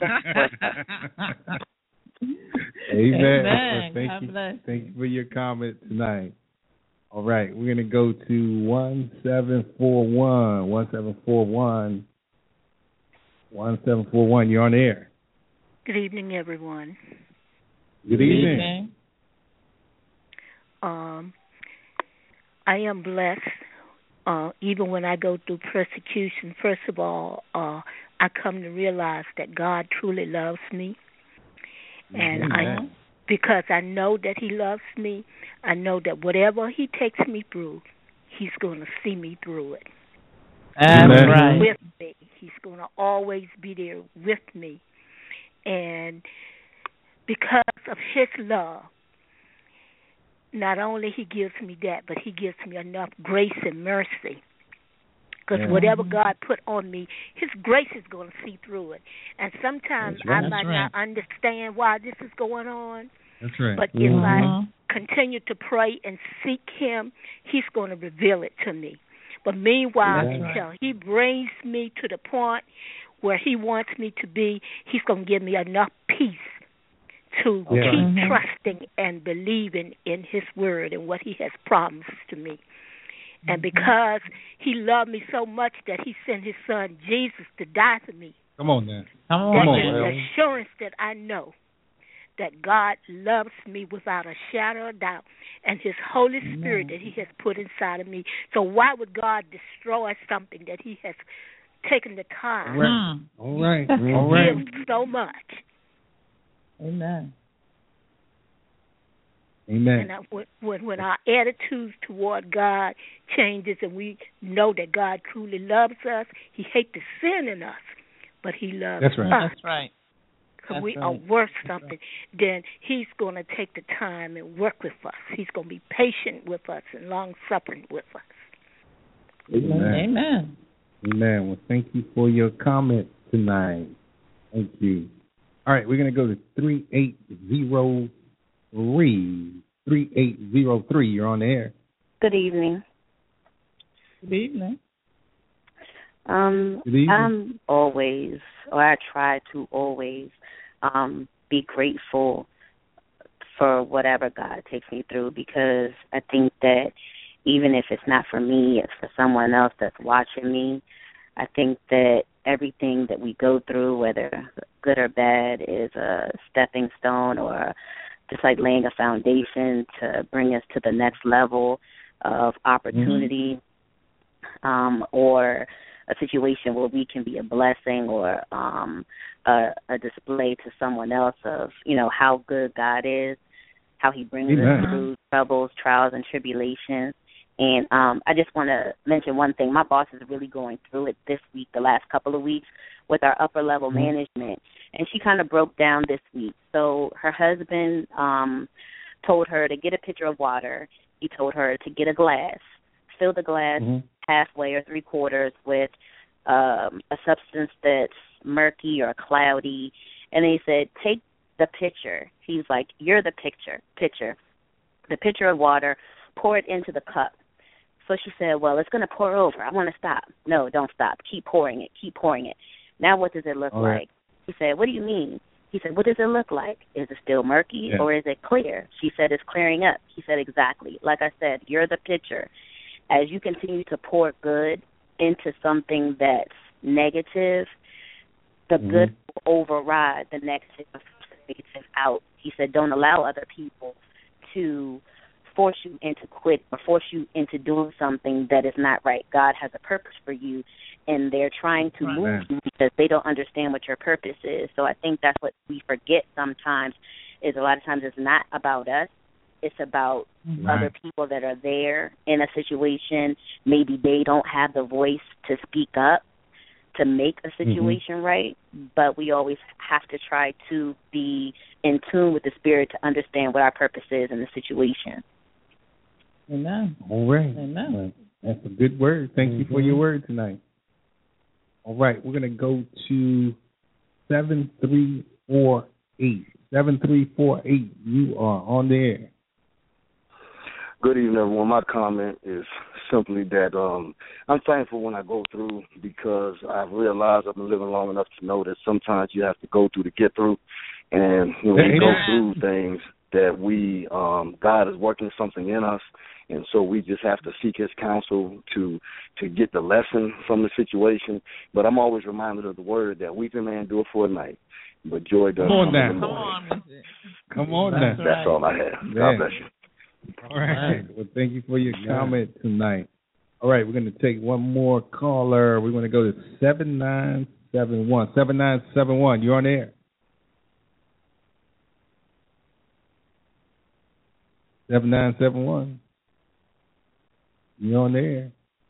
Amen. Amen. Thank God you. bless. Thank you for your comment tonight. All right, we're gonna go to one seven four one. One seven four one. One seven four one. You're on the air. Good evening, everyone. Good evening. Um, I am blessed. Uh, even when I go through persecution, first of all, uh, I come to realize that God truly loves me, and I, because I know that He loves me, I know that whatever He takes me through, He's going to see me through it. That's Amen. right. With me, He's going to always be there with me, and because of His love, not only He gives me that, but He gives me enough grace and mercy. Because Yeah. whatever God put on me, His grace is going to see through it. And sometimes That's right. I might That's not understand why this is going on, That's right. but if Mhm. I continue to pray and seek Him, He's going to reveal it to me. But meanwhile, That's until He brings me to the point where He wants me to be, He's going to give me enough peace to Yeah. keep Mhm. trusting and believing in His word and what He has promised to me. And because He loved me so much that He sent His Son Jesus to die for me, Come on now. Come that on. is on, the Ellen. assurance that I know that God loves me without a shadow of doubt, and His Holy Spirit that He has put inside of me. So why would God destroy something that He has taken the time Right. All right. to All right. give so much? Amen. Amen. And I, when, when our attitudes toward God changes and we know that God truly loves us, He hates the sin in us, but He loves That's right. us. That's right. Because That's we right. are worth something, then He's going to take the time and work with us. He's going to be patient with us and long-suffering with us. Amen. Amen. Amen. Well, thank you for your comment tonight. Thank you. All right, we're going to go to three eight zero three. three eight zero three. You're on the air. Good evening. Good evening. Um, Good evening. I'm always, or I try to always, um, be grateful for whatever God takes me through, because I think that even if it's not for me, it's for someone else that's watching me. I think that everything that we go through, whether good or bad, is a stepping stone, or just like laying a foundation to bring us to the next level of opportunity, mm-hmm. um, or a situation where we can be a blessing, or um, a, a display to someone else of, you know, how good God is, how He brings Amen. us through troubles, trials, and tribulations. And um, I just want to mention one thing. My boss is really going through it this week, the last couple of weeks, with our upper-level mm-hmm. management. And she kind of broke down this week. So her husband um, told her to get a pitcher of water. He told her to get a glass, fill the glass mm-hmm. halfway or three-quarters with um, a substance that's murky or cloudy. And he said, take the pitcher. He's like, you're the pitcher, pitcher. The pitcher of water. pour it into the cup. So she said, well, it's going to pour over. I want to stop. No, don't stop. Keep pouring it. Keep pouring it. Now what does it look All like? right. He said, what do you mean? He said, what does it look like? Is it still murky Yeah. or is it clear? She said, it's clearing up. He said, exactly. Like I said, you're the pitcher. As you continue to pour good into something that's negative, the Mhm. good will override the negative, negative out. He said, don't allow other people to force you into quit or force you into doing something that is not right. God has a purpose for you, and they're trying to Right. move you because they don't understand what your purpose is. So I think that's what we forget sometimes is a lot of times it's not about us. It's about Right. other people that are there in a situation. Maybe they don't have the voice to speak up to make a situation Mm-hmm. right, but we always have to try to be in tune with the Spirit to understand what our purpose is in the situation. Amen. All right. Amen. Well, that's a good word. Thank mm-hmm. you for your word tonight. All right, we're going to go to seven three four eight. seven three four eight, you are on the air. Good evening, everyone. My comment is simply that um, I'm thankful when I go through because I've realized I've been living long enough to know that sometimes you have to go through to get through. And when we go through things that we, um, God is working something in us, and so we just have to seek his counsel to to get the lesson from the situation. But I'm always reminded of the word that weeping may endure for a night, but joy does come, come in the morning. Come on, come on That's, now. That's all I have. God yeah. bless you. All right. Well, thank you for your comment tonight. All right, we're going to take one more caller. We're going to go to seven nine seven one. seven nine seven one, you're on air. seven nine seven one. You're on air.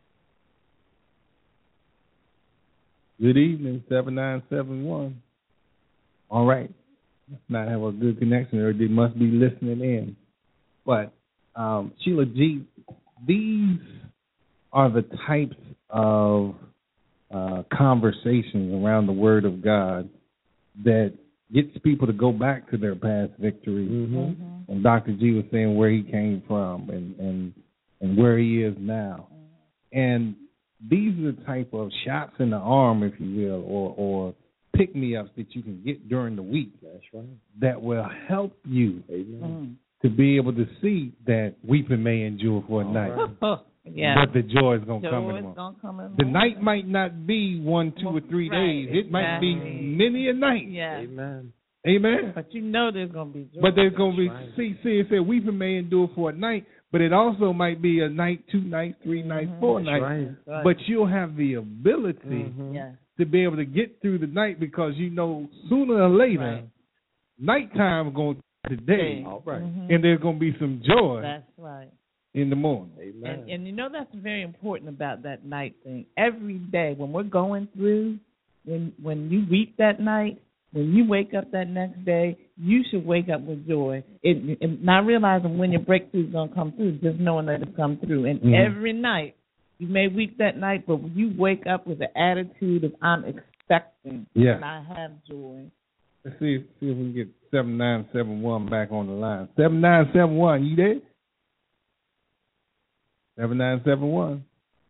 Good evening, seven nine seven one. All right. Must not have a good connection, or they must be listening in. But, um, Sheila G., these are the types of uh, conversations around the Word of God that gets people to go back to their past victories. Mm-hmm. And Doctor G was saying where he came from and, and, and where he is now. And these are the type of shots in the arm, if you will, or, or pick-me-ups that you can get during the week. That's right. That will help you Amen. To be able to see that weeping may endure for a All night. Right. Yeah. But the joy is going to come in the morning. Come in the night might not be one, two, or three right. days. It exactly. might be many a night. Yeah. Amen. Amen. But you know there's going to be joy. But there's going to be, right. see, see, it said weeping may endure for a night, but it also might be a night, two nights, three mm-hmm. nights, four That's nights. Right. But you'll have the ability mm-hmm. yeah. to be able to get through the night because you know sooner or later, right. nighttime is going to today, All right. mm-hmm. and there's going to be some joy. That's right. In the morning. Amen. And, and you know that's very important about that night thing. Every day when we're going through, when when you weep that night, when you wake up that next day, you should wake up with joy. It, it, not realizing when your breakthrough is going to come through, just knowing that it's come through. And mm-hmm. every night, you may weep that night, but you wake up with the attitude of I'm expecting yeah. and I have joy. Let's see, see if we can get seven nine seven one back on the line. seven nine seven one, you there? seven nine seven one.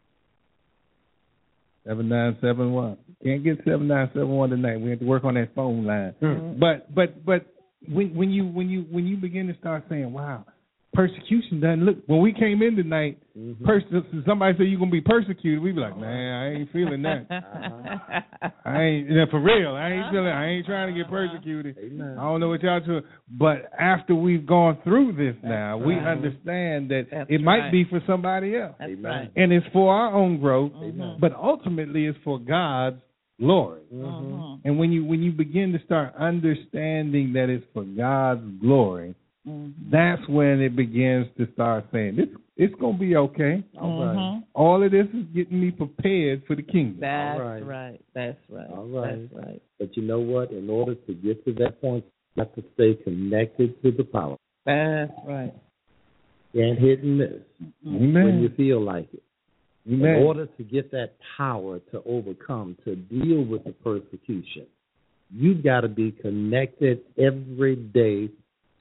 seven nine seven one. Can't get seven nine seven one tonight. We have to work on that phone line. Mm-hmm. But but but when when you when you when you begin to start saying, wow, persecution doesn't look. When we came in tonight, mm-hmm. pers- somebody said you're gonna be persecuted. We be like, man, I ain't feeling that. uh-huh. I ain't you know, for real. I ain't feeling. I ain't trying to get persecuted. Amen. I don't know what y'all doing. But after we've gone through this now, That's we right. understand that That's it might right. be for somebody else. That's right. And it's for our own growth. Amen. But ultimately, it's for God's glory. Mm-hmm. And when you when you begin to start understanding that it's for God's glory. Mm-hmm. That's when it begins to start saying, this, it's going to be okay. All mm-hmm. right. All of this is getting me prepared for the kingdom. That's All right. right. That's right. All right. That's right. But you know what? In order to get to that point, you have to stay connected to the power. That's right. And hit and miss mm-hmm. when you feel like it. Amen. In order to get that power to overcome, to deal with the persecution, you've got to be connected every day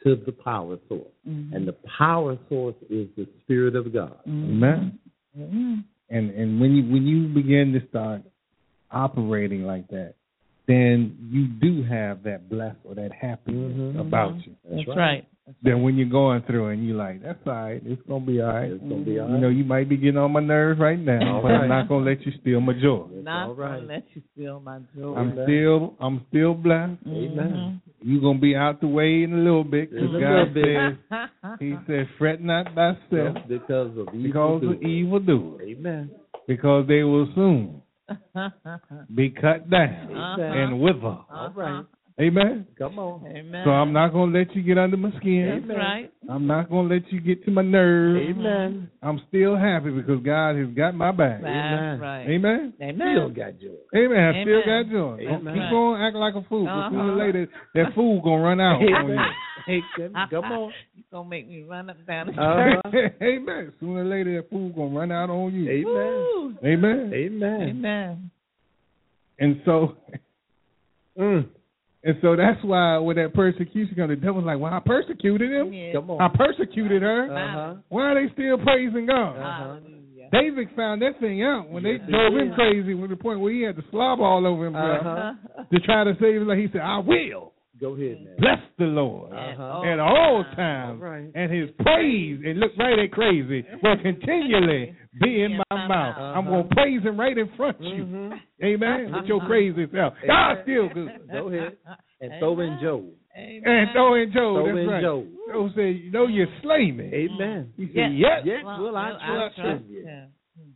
to the power source. Mm-hmm. And the power source is the Spirit of God. Mm-hmm. Amen. Mm-hmm. And and when you when you begin to start operating like that, then you do have that blessed or that happiness Mm-hmm. about you. That's, That's right. right. Then when you're going through and you're like, that's all right, it's gonna be all right. It's going to be all You right. know, you might be getting on my nerves right now, All but right. I'm not gonna let you steal my joy. Not all right. gonna let you steal my joy. I'm still I'm still blessed. Amen. You're gonna be out the way in a little bit because In a God little bit. says He says, fret not thyself Because of evil because doers. of evildoers, Amen. because they will soon be cut down Uh-huh. and wither. All right. Amen. Come on. Amen. So I'm not gonna let you get under my skin. That's right. I'm not gonna let you get to my nerves. Amen. I'm still happy because God has got my back. That's Amen. right. Amen. Amen. Still got joy. Amen. I still Amen. got joy. Don't Amen. keep on acting like a fool. But sooner or Uh-huh. later, that fool gonna run out on you. Hey, come on. You gonna make me run up down the Uh-huh. street. Amen. Sooner or later, that fool gonna run out on you. Amen. Woo. Amen. Amen. Amen. And so, Mm. and so that's why when that persecution comes, the devil's like, "Well, I persecuted him. Yeah. Come on. I persecuted her. Uh-huh. Why are they still praising God?" Uh-huh. Hallelujah. David found that thing out when they Yes, he drove him did. crazy to the point where he had to slob all over himself Uh-huh. to try to save his life. He said, "I will Go ahead, man. bless the Lord Uh-huh. at all All times, right. and His praise." And look right at crazy will continually be in my mouth. I'm Uh-huh. gonna praise Him right in front of you. Mhm. Amen. With your crazy self, God's still good. Go ahead. And throw in Job. Amen. And throw in Job. Throw That's in right. Job. Job said, "You know you slay me." Amen. He said, "Yes, Yes, Well, will I well, trust trust you? him.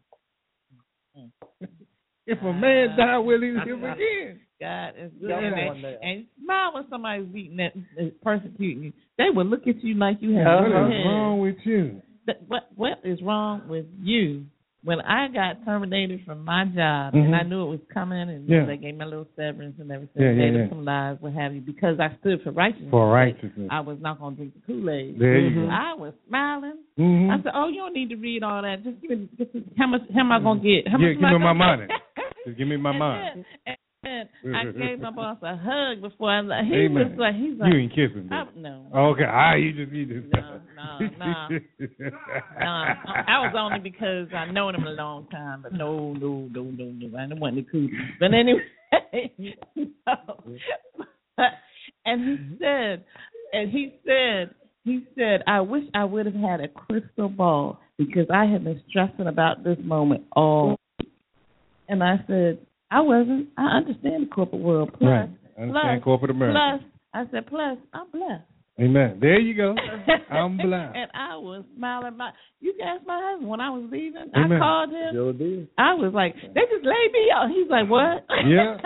if a man die, will he live again?" God is good. Come And, on now. and smile when somebody's beating that, is persecuting you. They will look at you like you have What no is head. wrong with you? Th- What what is wrong with you? When I got terminated from my job, Mhm. and I knew it was coming, and Yeah. they gave me a little severance and everything, Yeah, yeah, gave yeah. them some lies, what have you, because I stood for righteousness. For righteousness. I was not going to drink the Kool-Aid. There you Mhm. go. I was smiling. Mhm. I said, "Oh, you don't need to read all that. Just give me, just, how much? How am I going to get? How Yeah, much give am I me my gonna money. get?" Just give me my And money. then- and I gave my boss a hug before I left. He Amen. was like, he's like, You ain't kissing me. I, no. Okay, ah, you just you just. No, no, no. No, I was only because I known him a long time, but no, no, no, no, no. I didn't want any cooties. But anyway, no. And he said, and he said, he said, I wish I would have had a crystal ball because I have been stressing about this moment all week. And I said, I wasn't. I understand the corporate world. Plus, Right. I understand plus, corporate America. Plus, I said, plus, I'm blessed. Amen. There you go. I'm blessed. And I was smiling. My, you can ask my husband when I was leaving. Amen. I called him. Joe did. I was like, they just laid me out. He's like, what? Yeah.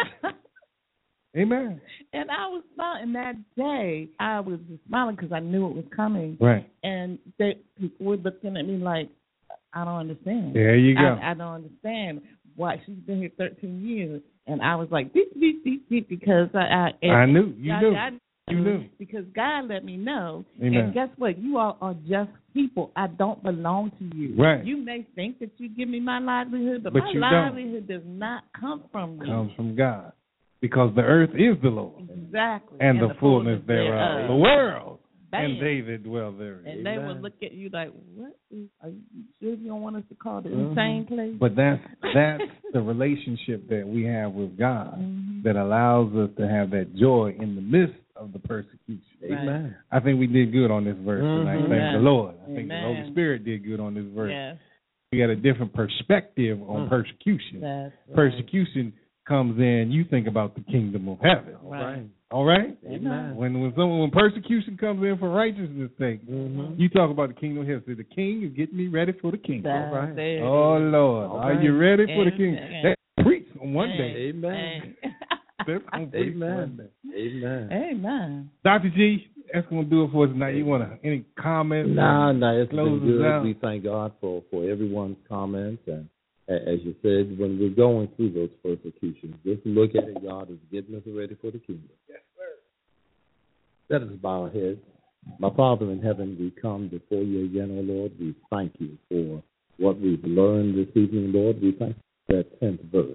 Amen. And I was smiling. And that day, I was just smiling because I knew it was coming. Right. And they, people were looking at me like, I don't understand. There you go. I, I don't understand why she's been here thirteen years. And I was like, beep, beep, beep, beep, because I, I, I knew. You I, knew. I, You knew. Because God let me know. Amen. And guess what? You all are just people. I don't belong to you. Right. You may think that you give me my livelihood, but, But my you don't. livelihood does not come from you. Comes from God. Because the earth is the Lord. Exactly. And, the, fullness thereof. The world. Bam. And they that dwell therein. And they will look at you like, what is, are you sure you don't want us to call the Mhm. insane place? But that's that's the relationship that we have with God Mhm. that allows us to have that joy in the midst of the persecution. Amen. I think we did good on this verse tonight. Mhm. Thank the Amen. Lord. I think the Amen. Holy Spirit did good on this verse. Yes. We got a different perspective on Mm. persecution. That's right. Persecution comes in, you think about the kingdom of heaven. Right. All right? Amen. When when someone when persecution comes in for righteousness' sake, Mhm. you talk about the kingdom of heaven. So the king is getting me ready for the kingdom. That's right. it. Oh Lord, All are right. you ready for the Amen. king? That preach on one day. Amen. That's gonna preach one Amen. day. Amen. Amen. Doctor G, that's gonna do it for us tonight. You want to any comments? No, no, it's Close been us good. out. We thank God for, for everyone's comments. And a- as you said, when we're going through those persecutions, just look at it. God is getting us ready for the kingdom. Yes, sir. Let us bow our heads. My Father in heaven, we come before you again, O Lord. We thank you for what we've learned this evening, Lord. We thank you for that tenth verse.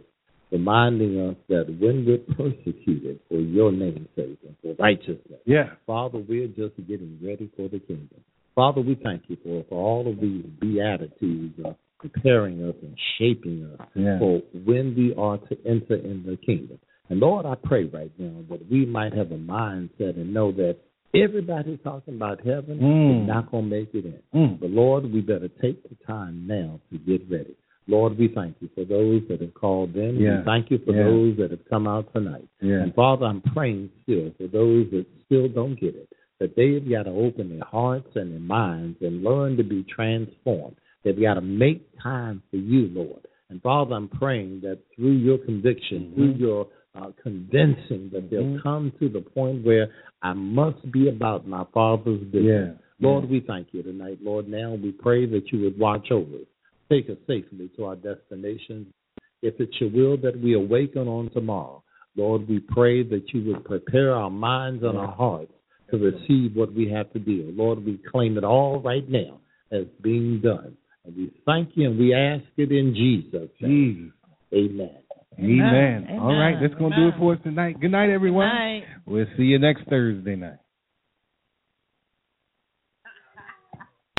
reminding us that when we're persecuted for your name's sake and for righteousness, yeah. Father, we're just getting ready for the kingdom. Father, we thank you for, for all of these beatitudes uh, preparing us and shaping us yeah. for when we are to enter in the kingdom. And Lord, I pray right now that we might have a mindset and know that everybody talking about heaven mm. is not going to make it in. Mm. But Lord, we better take the time now to get ready. Lord, we thank you for those that have called in. Yeah. We thank you for yeah. those that have come out tonight. Yeah. And Father, I'm praying still for those that still don't get it, that they've got to open their hearts and their minds and learn to be transformed. They've got to make time for you, Lord. And Father, I'm praying that through your conviction, mm-hmm. through your uh, convincing, that they'll mm-hmm. come to the point where I must be about my Father's business. Yeah. Lord, yeah. we thank you tonight, Lord. Now we pray that you would watch over us. Take us safely to our destination. If it's your will that we awaken on tomorrow, Lord, we pray that you would prepare our minds and our hearts to receive what we have to do. Lord, we claim it all right now as being done. And we thank you and we ask it in Jesus' name. Amen. Amen. Amen. All right, that's going to do it for us tonight. Good night, everyone. Good night. We'll see you next Thursday night.